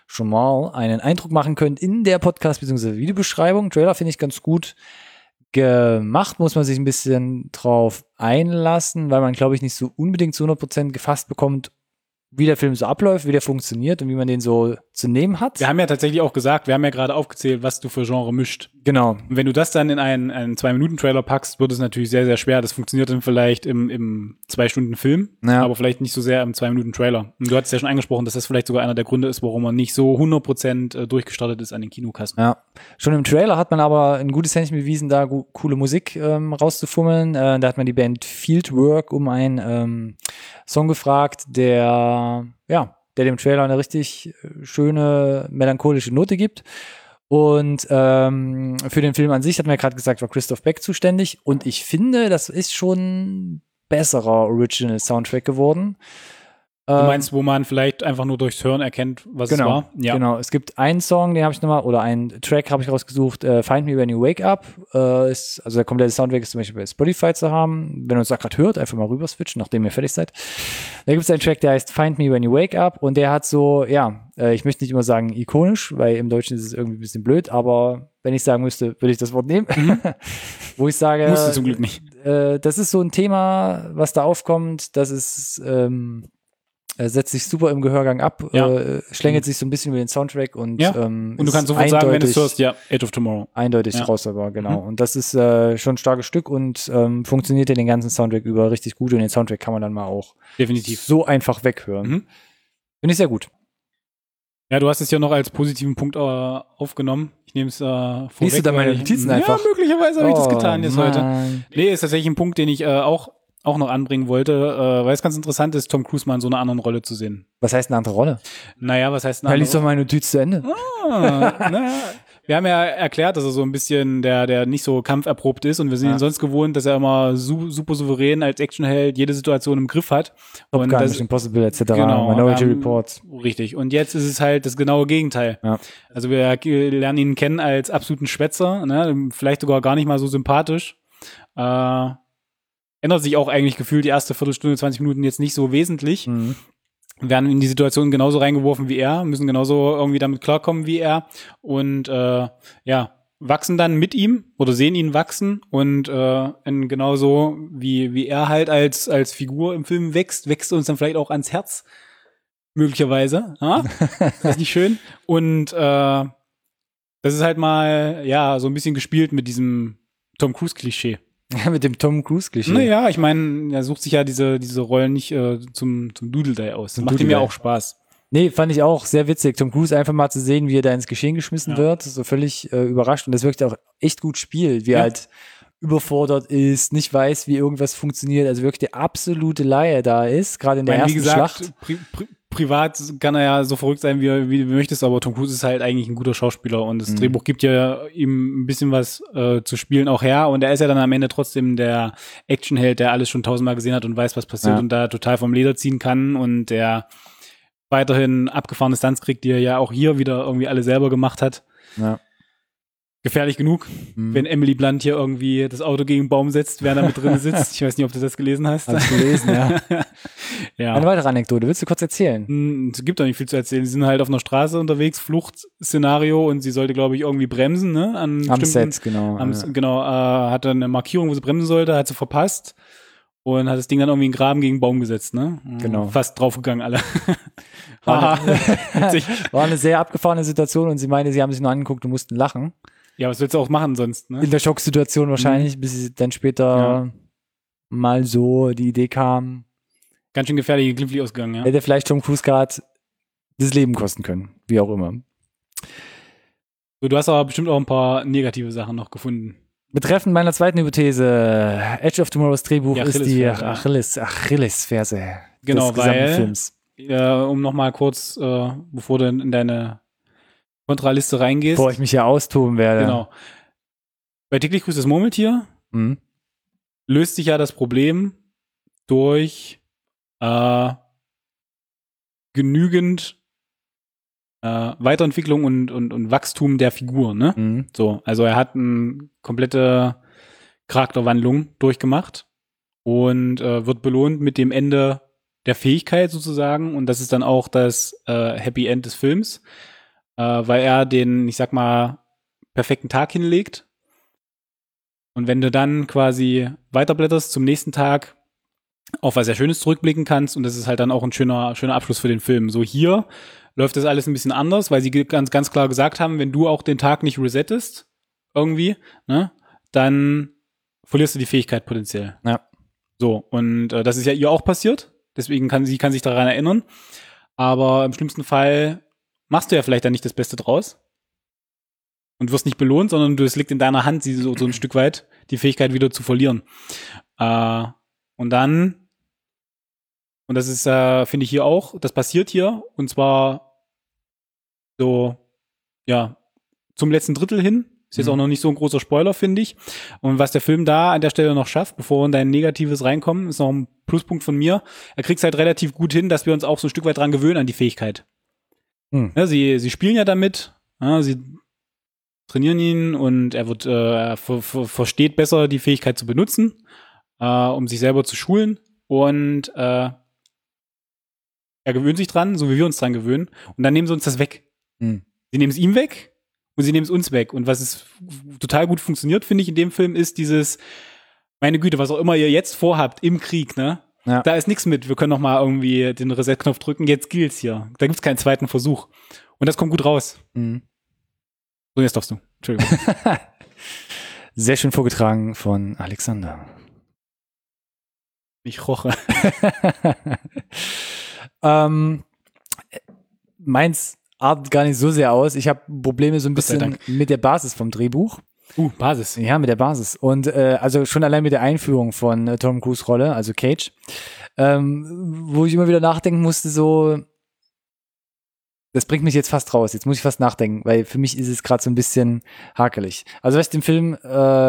einen Eindruck machen könnt in der Podcast- bzw. Videobeschreibung. Trailer finde ich ganz gut gemacht, muss man sich ein bisschen drauf einlassen, weil man, glaube ich, nicht so unbedingt zu 100% gefasst bekommt, wie der Film so abläuft, wie der funktioniert und wie man den so zu nehmen hat. Wir haben ja tatsächlich auch gesagt, wir haben ja gerade aufgezählt, was du für Genre mischt. Genau. Und wenn du das dann in einen 2-Minuten-Trailer packst, wird es natürlich sehr, sehr schwer. Das funktioniert dann vielleicht im 2-Stunden-Film, aber vielleicht nicht so sehr im 2-Minuten-Trailer. Und du hattest ja schon angesprochen, dass das vielleicht sogar einer der Gründe ist, warum man nicht so 100% durchgestartet ist an den Kinokassen. Ja. Schon im Trailer hat man aber ein gutes Händchen bewiesen, da coole Musik rauszufummeln. Da hat man die Band Fieldwork um einen Song gefragt, der dem Trailer eine richtig schöne, melancholische Note gibt. Und für den Film an sich, hatten wir ja gerade gesagt, war Christoph Beck zuständig. Und ich finde, das ist schon ein besserer Original-Soundtrack geworden. Du meinst, wo man vielleicht einfach nur durchs Hören erkennt, was es war? Ja. Genau. Es gibt einen Song, den habe ich nochmal, oder einen Track habe ich rausgesucht, Find Me When You Wake Up. Also der komplette Soundtrack ist zum Beispiel bei Spotify zu haben. Wenn ihr uns da gerade hört, einfach mal rüber switchen, nachdem ihr fertig seid. Da gibt es einen Track, der heißt Find Me When You Wake Up und der hat so, ich möchte nicht immer sagen ikonisch, weil im Deutschen ist es irgendwie ein bisschen blöd, aber wenn ich sagen müsste, würde ich das Wort nehmen. Wo ich sage, musst du zum Glück nicht. Das ist so ein Thema, was da aufkommt, das ist setzt sich super im Gehörgang ab, schlängelt sich so ein bisschen über den Soundtrack und und du kannst sofort sagen, wenn du es hörst, Age of Tomorrow. Eindeutig raushörbar, genau. Und das ist schon ein starkes Stück und funktioniert ja den ganzen Soundtrack über richtig gut und den Soundtrack kann man dann mal auch definitiv so einfach weghören. Finde ich sehr gut. Ja, du hast es ja noch als positiven Punkt aufgenommen. Ich nehme es vorweg. Liest du da meine Notizen einfach? Ja, möglicherweise habe ich das getan jetzt heute. Nee, ist tatsächlich ein Punkt, den ich auch noch anbringen wollte, weil es ganz interessant ist, Tom Cruise mal in so einer anderen Rolle zu sehen. Was heißt eine andere Rolle? Naja, was heißt eine andere Rolle? Lies doch meine Notiz zu Ende. Wir haben ja erklärt, dass er so ein bisschen der nicht so kampferprobt ist und wir sind ihn sonst gewohnt, dass er immer super souverän als Actionheld jede Situation im Griff hat. Und Gun, Mission Impossible etc. Genau, Minority Report. Richtig. Und jetzt ist es halt das genaue Gegenteil. Ja. Also wir lernen ihn kennen als absoluten Schwätzer, ne? Vielleicht sogar gar nicht mal so sympathisch. Ändert sich auch eigentlich gefühlt die erste Viertelstunde, 20 Minuten jetzt nicht so wesentlich. Werden in die Situation genauso reingeworfen wie er, müssen genauso irgendwie damit klarkommen wie er und wachsen dann mit ihm oder sehen ihn wachsen und genauso wie er halt als Figur im Film wächst uns dann vielleicht auch ans Herz, möglicherweise. Das ist nicht schön. Und das ist halt mal so ein bisschen gespielt mit diesem Tom Cruise-Klischee. Ja, mit dem Tom Cruise-Klischee. Naja, ich meine, er sucht sich ja diese Rollen nicht zum Doodle-Day aus. Das macht ihm ja auch Spaß. Nee, fand ich auch sehr witzig, Tom Cruise einfach mal zu sehen, wie er da ins Geschehen geschmissen wird, so völlig überrascht. Und das wirkt auch echt gut spielt, wie er halt überfordert ist, nicht weiß, wie irgendwas funktioniert. Also wirklich der absolute Laie da ist, gerade in der ersten Schlacht. Privat kann er ja so verrückt sein, wie du möchtest, aber Tom Cruise ist halt eigentlich ein guter Schauspieler und das Drehbuch gibt ja ihm ein bisschen was zu spielen auch her und er ist ja dann am Ende trotzdem der Actionheld, der alles schon 1000-mal gesehen hat und weiß, was passiert und da total vom Leder ziehen kann und der weiterhin abgefahrene Stunts kriegt, die er ja auch hier wieder irgendwie alle selber gemacht hat. Ja. Gefährlich genug, wenn Emily Blunt hier irgendwie das Auto gegen einen Baum setzt, wer da mit drin sitzt. Ich weiß nicht, ob du das gelesen hast. Hast du gelesen, ja. Eine weitere Anekdote, willst du kurz erzählen? Es gibt doch nicht viel zu erzählen. Sie sind halt auf einer Straße unterwegs, Fluchtszenario und sie sollte, glaube ich, irgendwie bremsen, ne? Am Set, genau. Genau, hatte eine Markierung, wo sie bremsen sollte, hat sie verpasst. und hat das Ding dann irgendwie in den Graben gegen den Baum gesetzt, ne? Genau. Fast draufgegangen alle. War eine sehr abgefahrene Situation und sie meinte, sie haben sich nur angeguckt und mussten lachen. Ja, was willst du auch machen sonst, ne? In der Schocksituation wahrscheinlich, bis sie dann später mal so die Idee kam. Ganz schön gefährlich, glimpflich ausgegangen, ja. Hätte vielleicht Tom Cruise gerade das Leben kosten können, wie auch immer. So, du hast aber bestimmt auch ein paar negative Sachen noch gefunden. Betreffend meiner zweiten Hypothese, Edge of Tomorrows Drehbuch ist die Achillesferse genau, des gesamten weil, Films. Um nochmal kurz, bevor du in deine Kontraliste reingehst. Bevor ich mich hier austoben werde. Genau. Bei täglich grüßt das Murmeltier löst sich ja das Problem durch genügend Weiterentwicklung und Wachstum der Figur, ne? So, also er hat eine komplette Charakterwandlung durchgemacht und wird belohnt mit dem Ende der Fähigkeit sozusagen, und das ist dann auch das Happy End des Films, weil er den, ich sag mal, perfekten Tag hinlegt. Und wenn du dann quasi weiterblätterst zum nächsten Tag, auf was sehr Schönes zurückblicken kannst, und das ist halt dann auch ein schöner Abschluss für den Film. So, hier läuft das alles ein bisschen anders, weil sie ganz klar gesagt haben, wenn du auch den Tag nicht resettest, irgendwie, ne, dann verlierst du die Fähigkeit potenziell. Ja. So, und das ist ja ihr auch passiert, deswegen kann sich daran erinnern, aber im schlimmsten Fall machst du ja vielleicht dann nicht das Beste draus und wirst nicht belohnt, sondern es liegt in deiner Hand, sie so ein Stück weit die Fähigkeit wieder zu verlieren. Und dann, und das ist, finde ich hier auch, das passiert hier, und zwar so, ja, zum letzten Drittel hin. Ist jetzt auch noch nicht so ein großer Spoiler, finde ich. Und was der Film da an der Stelle noch schafft, bevor wir in dein Negatives reinkommen, ist noch ein Pluspunkt von mir. Er kriegt es halt relativ gut hin, dass wir uns auch so ein Stück weit dran gewöhnen an die Fähigkeit. Ja, sie spielen ja damit, ja, sie trainieren ihn, und er wird versteht besser, die Fähigkeit zu benutzen, um sich selber zu schulen, und er gewöhnt sich dran, so wie wir uns dran gewöhnen, und dann nehmen sie uns das weg. Sie nehmen es ihm weg und sie nehmen es uns weg. Und was es total gut funktioniert, finde ich, in dem Film, ist dieses, meine Güte, was auch immer ihr jetzt vorhabt im Krieg, ne? Ja. Da ist nichts mit, wir können noch mal irgendwie den Reset-Knopf drücken, jetzt gilt's hier. Da gibt's keinen zweiten Versuch. Und das kommt gut raus. So, jetzt darfst du. Entschuldigung. Sehr schön vorgetragen von Alexander. Ich roche. Meins artet gar nicht so sehr aus. Ich habe Probleme so ein bisschen mit der Basis vom Drehbuch. Basis. Ja, mit der Basis. Und also schon allein mit der Einführung von Tom Cruise Rolle, also Cage, wo ich immer wieder nachdenken musste, so, das bringt mich jetzt fast raus. Jetzt muss ich fast nachdenken, weil für mich ist es gerade so ein bisschen hakelig. Also was ich dem Film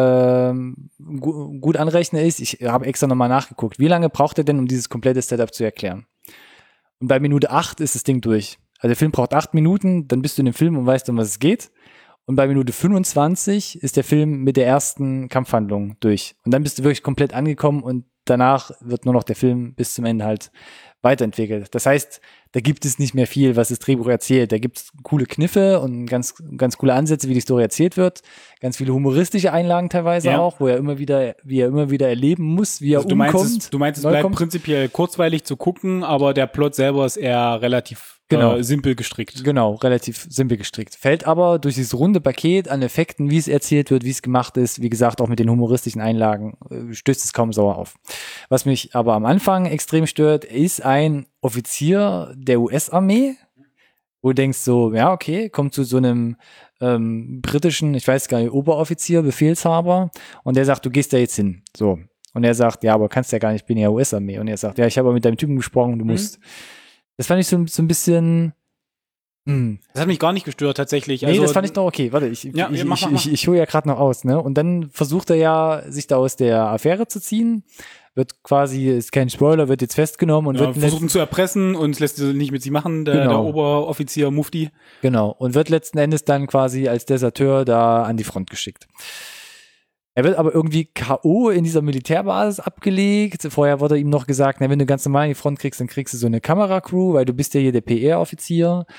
gut anrechne ist, ich habe extra nochmal nachgeguckt, wie lange braucht er denn, um dieses komplette Setup zu erklären? Und bei Minute 8 ist das Ding durch. Also der Film braucht 8 Minuten, dann bist du in dem Film und weißt, um was es geht. Und bei Minute 25 ist der Film mit der ersten Kampfhandlung durch. Und dann bist du wirklich komplett angekommen, und danach wird nur noch der Film bis zum Ende halt weiterentwickelt. Das heißt, da gibt es nicht mehr viel, was das Drehbuch erzählt. Da gibt es coole Kniffe und ganz coole Ansätze, wie die Story erzählt wird. Ganz viele humoristische Einlagen teilweise auch, wie er immer wieder erleben muss, wie er umkommt. Du meinst, es bleibt prinzipiell kurzweilig zu gucken, aber der Plot selber ist eher relativ simpel gestrickt. Genau, relativ simpel gestrickt. Fällt aber durch dieses runde Paket an Effekten, wie es erzählt wird, wie es gemacht ist, wie gesagt, auch mit den humoristischen Einlagen, stößt es kaum sauer auf. Was mich aber am Anfang extrem stört, ist ein Offizier der US-Armee, wo du denkst so, ja, okay, kommt zu so einem britischen, ich weiß gar nicht, Oberoffizier, Befehlshaber, und der sagt, du gehst da jetzt hin. So. Und er sagt, ja, aber kannst ja gar nicht, ich bin ja US-Armee. Und er sagt, ja, ich habe mit deinem Typen gesprochen, du musst. Das fand ich so ein bisschen. Das hat mich gar nicht gestört, tatsächlich. Nee, das fand ich noch okay. Warte, ich hole ja gerade noch aus, ne? Und dann versucht er ja, sich da aus der Affäre zu ziehen. Wird quasi, ist kein Spoiler, wird jetzt festgenommen und wird versuchen zu erpressen, und lässt sie nicht mit sich machen, der Oberoffizier Mufti. Genau. Und wird letzten Endes dann quasi als Deserteur da an die Front geschickt. Er wird aber irgendwie K.O. in dieser Militärbasis abgelegt. Vorher wurde ihm noch gesagt, na, wenn du ganz normal in die Front kriegst, dann kriegst du so eine Kameracrew, weil du bist ja hier der PR-Offizier.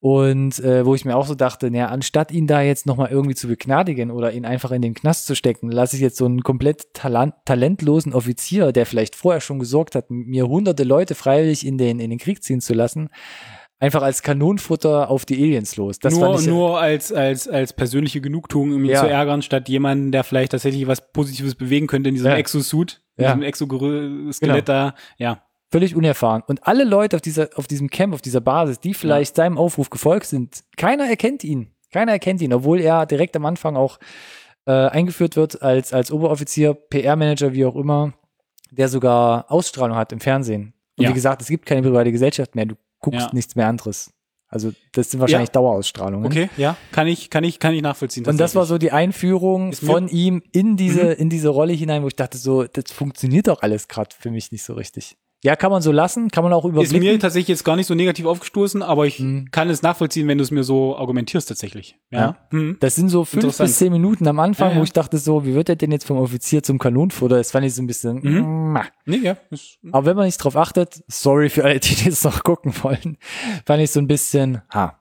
Und wo ich mir auch so dachte, naja, anstatt ihn da jetzt nochmal irgendwie zu begnadigen oder ihn einfach in den Knast zu stecken, lasse ich jetzt so einen komplett talentlosen Offizier, der vielleicht vorher schon gesorgt hat, mir hunderte Leute freiwillig in den Krieg ziehen zu lassen, einfach als Kanonenfutter auf die Aliens los. Das nur als persönliche Genugtuung, um ihn zu ärgern, statt jemanden, der vielleicht tatsächlich was Positives bewegen könnte in diesem Exosuit, in diesem Exoskelett da, Völlig unerfahren. Und alle Leute auf diesem Camp, auf dieser Basis, die vielleicht seinem Aufruf gefolgt sind, keiner erkennt ihn. Obwohl er direkt am Anfang auch eingeführt wird als Oberoffizier, PR-Manager, wie auch immer, der sogar Ausstrahlung hat im Fernsehen. Und wie gesagt, es gibt keine private Gesellschaft mehr. Du guckst nichts mehr anderes. Also das sind wahrscheinlich Dauerausstrahlungen. Okay, ja, kann ich nachvollziehen. Und das war so die Einführung von ihm in diese Rolle hinein, wo ich dachte so, das funktioniert doch alles gerade für mich nicht so richtig. Ja, kann man so lassen, kann man auch überblicken. Ist mir tatsächlich jetzt gar nicht so negativ aufgestoßen, aber ich kann es nachvollziehen, wenn du es mir so argumentierst tatsächlich. Ja. Das sind so 5 bis 10 Minuten am Anfang, wo ich dachte so, wie wird er denn jetzt vom Offizier zum Kanonenfutter? Das fand ich so ein bisschen, Aber wenn man nicht drauf achtet, sorry für alle, die das noch gucken wollen, fand ich so ein bisschen,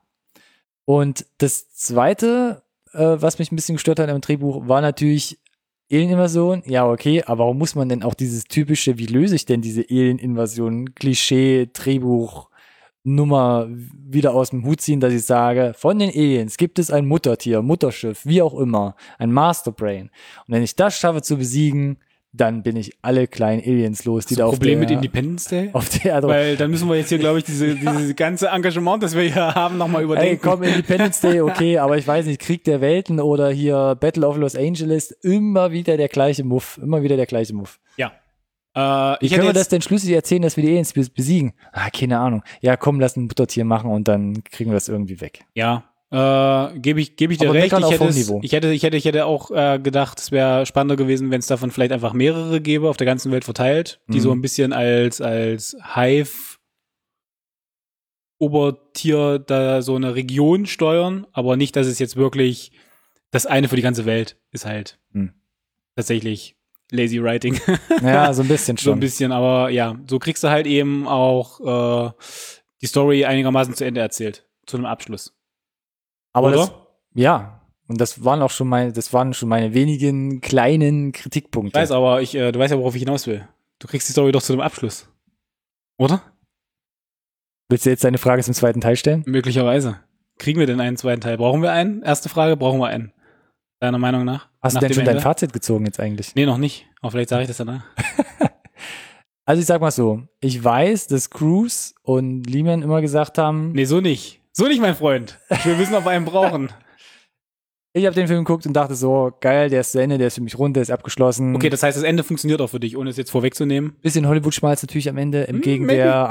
Und das Zweite, was mich ein bisschen gestört hat im Drehbuch, war natürlich Alien-Invasion, ja okay, aber warum muss man denn auch dieses typische, wie löse ich denn diese Alien-Invasion, Klischee, Drehbuch, Nummer wieder aus dem Hut ziehen, dass ich sage, von den Aliens gibt es ein Muttertier, Mutterschiff, wie auch immer, ein Masterbrain. Und wenn ich das schaffe zu besiegen, dann bin ich alle kleinen Aliens los, die da auf Problem mit Independence Day? Auf der Erde. Weil dann müssen wir jetzt hier, glaube ich, diese ganze Engagement, das wir hier haben, nochmal überdenken. Ey, komm, Independence Day, okay, aber ich weiß nicht, Krieg der Welten oder hier Battle of Los Angeles, immer wieder der gleiche Muff. Ja. Wie können wir das denn schlüssig erzählen, dass wir die Aliens besiegen? Keine Ahnung. Ja, komm, lass ein Muttertier machen und dann kriegen wir das irgendwie weg. Ja. Gebe ich dir recht. Ich hätte auch gedacht, es wäre spannender gewesen, wenn es davon vielleicht einfach mehrere gäbe, auf der ganzen Welt verteilt, die so ein bisschen als Hive-Obertier da so eine Region steuern, aber nicht, dass es jetzt wirklich das eine für die ganze Welt ist halt tatsächlich lazy writing. Ja, so ein bisschen schon. So ein bisschen, aber ja, so kriegst du halt eben auch die Story einigermaßen zu Ende erzählt, zu einem Abschluss. Aber und das waren schon meine wenigen kleinen Kritikpunkte. Ich weiß, aber du weißt ja, worauf ich hinaus will. Du kriegst die Story doch zu einem Abschluss. Oder? Willst du jetzt deine Frage zum zweiten Teil stellen? Möglicherweise. Kriegen wir denn einen zweiten Teil? Brauchen wir einen? Erste Frage, brauchen wir einen? Deiner Meinung nach? Hast du denn schon dein Fazit gezogen jetzt eigentlich? Nee, noch nicht. Aber vielleicht sage ich das danach. Also ich sag mal so, ich weiß, dass Cruise und Lehman immer gesagt haben... Nee, so nicht. So nicht, mein Freund. Wir müssen auf einen brauchen. Ich habe den Film geguckt und dachte so, geil, der ist zu Ende, der ist für mich rund, der ist abgeschlossen. Okay, das heißt, das Ende funktioniert auch für dich, ohne es jetzt vorwegzunehmen. Bisschen Hollywood-Schmalz natürlich am Ende, entgegen der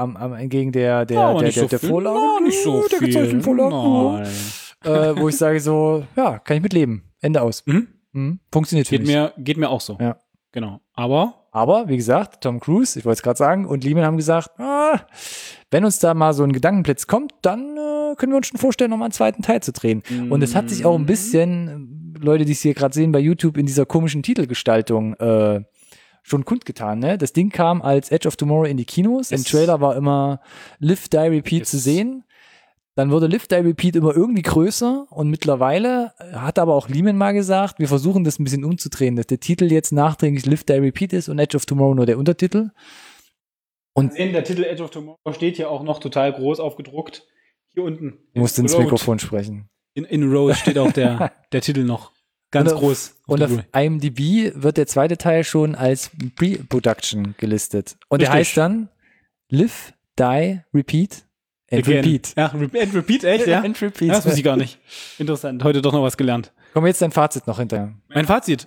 Vorlage. Nicht so viel. Vorlage. Wo ich sage so, ja, kann ich mitleben. Ende aus. Funktioniert für mich. Geht mir auch so. Ja. Genau. Aber, wie gesagt, Tom Cruise, ich wollte es gerade sagen, und Lehman haben gesagt, wenn uns da mal so ein Gedankenblitz kommt, dann können wir uns schon vorstellen, nochmal einen zweiten Teil zu drehen. Und es hat sich auch ein bisschen, Leute, die es hier gerade sehen bei YouTube, in dieser komischen Titelgestaltung schon kundgetan. Ne? Das Ding kam als Edge of Tomorrow in die Kinos. Im Trailer war immer Live, Die, Repeat zu sehen. Dann wurde Live, Die, Repeat immer irgendwie größer und mittlerweile hat aber auch Lehman mal gesagt, wir versuchen das ein bisschen umzudrehen, dass der Titel jetzt nachträglich Live, Die, Repeat ist und Edge of Tomorrow nur der Untertitel. Und der Titel Edge of Tomorrow steht hier auch noch total groß aufgedruckt. Hier unten. Du musst ins Mikrofon sprechen. In Rose steht auch der Titel noch ganz groß. Und auf IMDb wird der zweite Teil schon als Pre-Production gelistet. Und der heißt dann Live, Die, Repeat. And Repeat. Ja, and Repeat, echt, ja? And Repeat. Ja, das wusste ich gar nicht. Interessant, heute doch noch was gelernt. Kommen jetzt dein Fazit noch hinterher. Mein Fazit?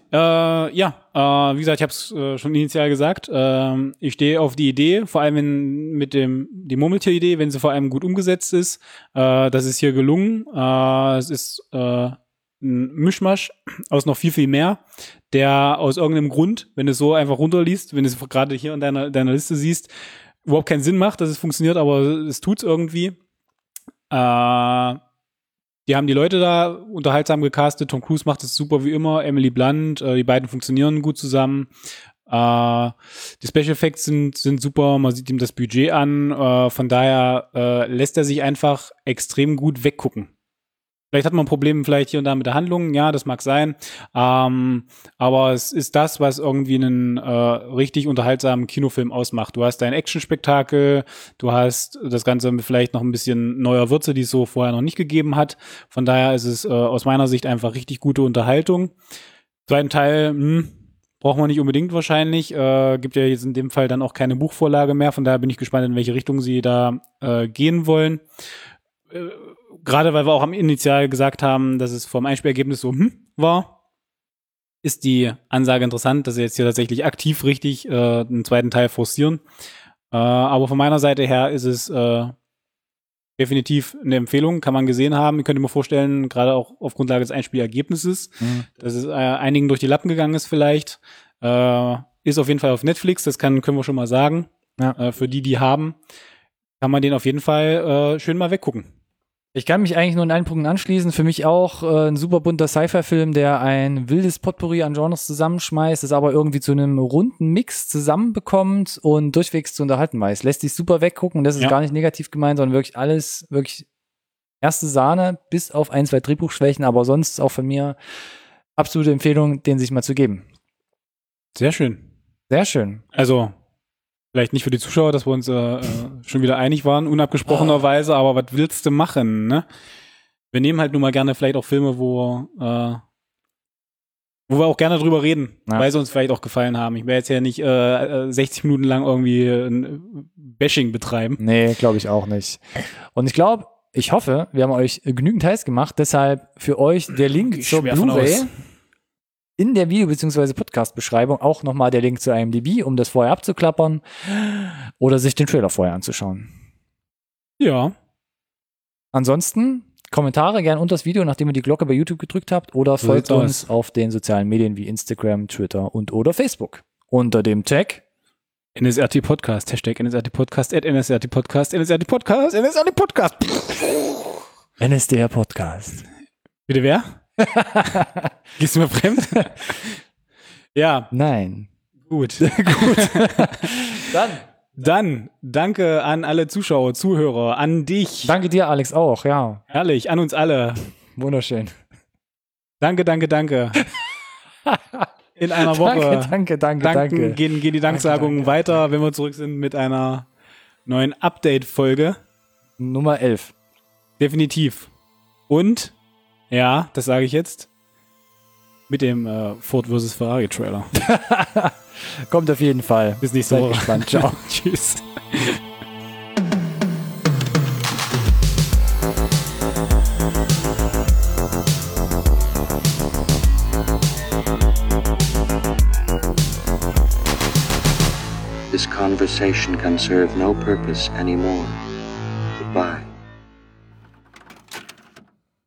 Wie gesagt, ich habe es schon initial gesagt. Ich stehe auf die Idee, vor allem die Murmeltier-Idee, wenn sie vor allem gut umgesetzt ist. Das ist hier gelungen. Es ist ein Mischmasch aus noch viel, viel mehr, der aus irgendeinem Grund, wenn du es so einfach runterliest, wenn du es gerade hier in deiner Liste siehst, überhaupt keinen Sinn macht, dass es funktioniert, aber es tut's irgendwie. Die haben die Leute da unterhaltsam gecastet. Tom Cruise macht es super wie immer. Emily Blunt, die beiden funktionieren gut zusammen. Die Special Effects sind super, man sieht ihm das Budget an, von daher lässt er sich einfach extrem gut weggucken. Vielleicht hat man ein Problem vielleicht hier und da mit der Handlung, ja, das mag sein, aber es ist das, was irgendwie einen richtig unterhaltsamen Kinofilm ausmacht. Du hast dein Actionspektakel, du hast das Ganze mit vielleicht noch ein bisschen neuer Würze, die es so vorher noch nicht gegeben hat. Von daher ist es aus meiner Sicht einfach richtig gute Unterhaltung. Zweiten Teil, braucht man nicht unbedingt wahrscheinlich. Gibt ja jetzt in dem Fall dann auch keine Buchvorlage mehr. Von daher bin ich gespannt, in welche Richtung sie da gehen wollen. Gerade weil wir auch am Initial gesagt haben, dass es vom Einspielergebnis so war, ist die Ansage interessant, dass sie jetzt hier tatsächlich aktiv richtig einen zweiten Teil forcieren. Aber von meiner Seite her ist es definitiv eine Empfehlung, kann man gesehen haben. Ich könnte mir vorstellen, gerade auch auf Grundlage des Einspielergebnisses, dass es einigen durch die Lappen gegangen ist vielleicht. Ist auf jeden Fall auf Netflix, das können wir schon mal sagen. Ja. Für die haben, kann man den auf jeden Fall schön mal weggucken. Ich kann mich eigentlich nur in allen Punkten anschließen. Für mich auch ein super bunter Sci-Fi-Film, der ein wildes Potpourri an Genres zusammenschmeißt, es aber irgendwie zu einem runden Mix zusammenbekommt und durchwegs zu unterhalten weiß. Lässt sich super weggucken. Das ist gar nicht negativ gemeint, sondern wirklich alles, wirklich erste Sahne, bis auf 1, 2 Drehbuchschwächen, aber sonst auch von mir absolute Empfehlung, den sich mal zu geben. Sehr schön. Sehr schön. Also vielleicht nicht für die Zuschauer, dass wir uns schon wieder einig waren, unabgesprochenerweise, aber was willst du machen, ne? Wir nehmen halt nun mal gerne vielleicht auch Filme, wo wir auch gerne drüber reden, weil sie uns vielleicht auch gefallen haben. Ich werde jetzt ja nicht 60 Minuten lang irgendwie ein Bashing betreiben. Nee, glaube ich auch nicht. Und ich hoffe, wir haben euch genügend heiß gemacht, deshalb für euch der Link zur Blu-ray. In der Video- bzw. Podcast-Beschreibung auch nochmal der Link zu IMDb, um das vorher abzuklappern oder sich den Trailer vorher anzuschauen. Ja. Ansonsten Kommentare gern unter das Video, nachdem ihr die Glocke bei YouTube gedrückt habt, oder folgt uns auf den sozialen Medien wie Instagram, Twitter und/oder Facebook. Unter dem Tag NSRT Podcast, Hashtag NSRT Podcast, @NSRT Podcast, NSRT Podcast, NSRT Podcast. NSDR Podcast. Bitte wer? Gehst du mir fremd? Ja. Nein. Gut. Dann danke an alle Zuschauer, Zuhörer, an dich. Danke dir, Alex, auch, ja. Herrlich, an uns alle. Wunderschön. Danke. In einer Woche. Danke. Gehen die Danksagungen weiter, wenn wir zurück sind mit einer neuen Update-Folge. Nummer 11. Definitiv. Und ja, das sage ich jetzt. Mit dem Ford vs. Ferrari Trailer. Kommt auf jeden Fall. Bis nächste Woche. Gespannt. Ciao. Tschüss. This conversation can serve no purpose anymore.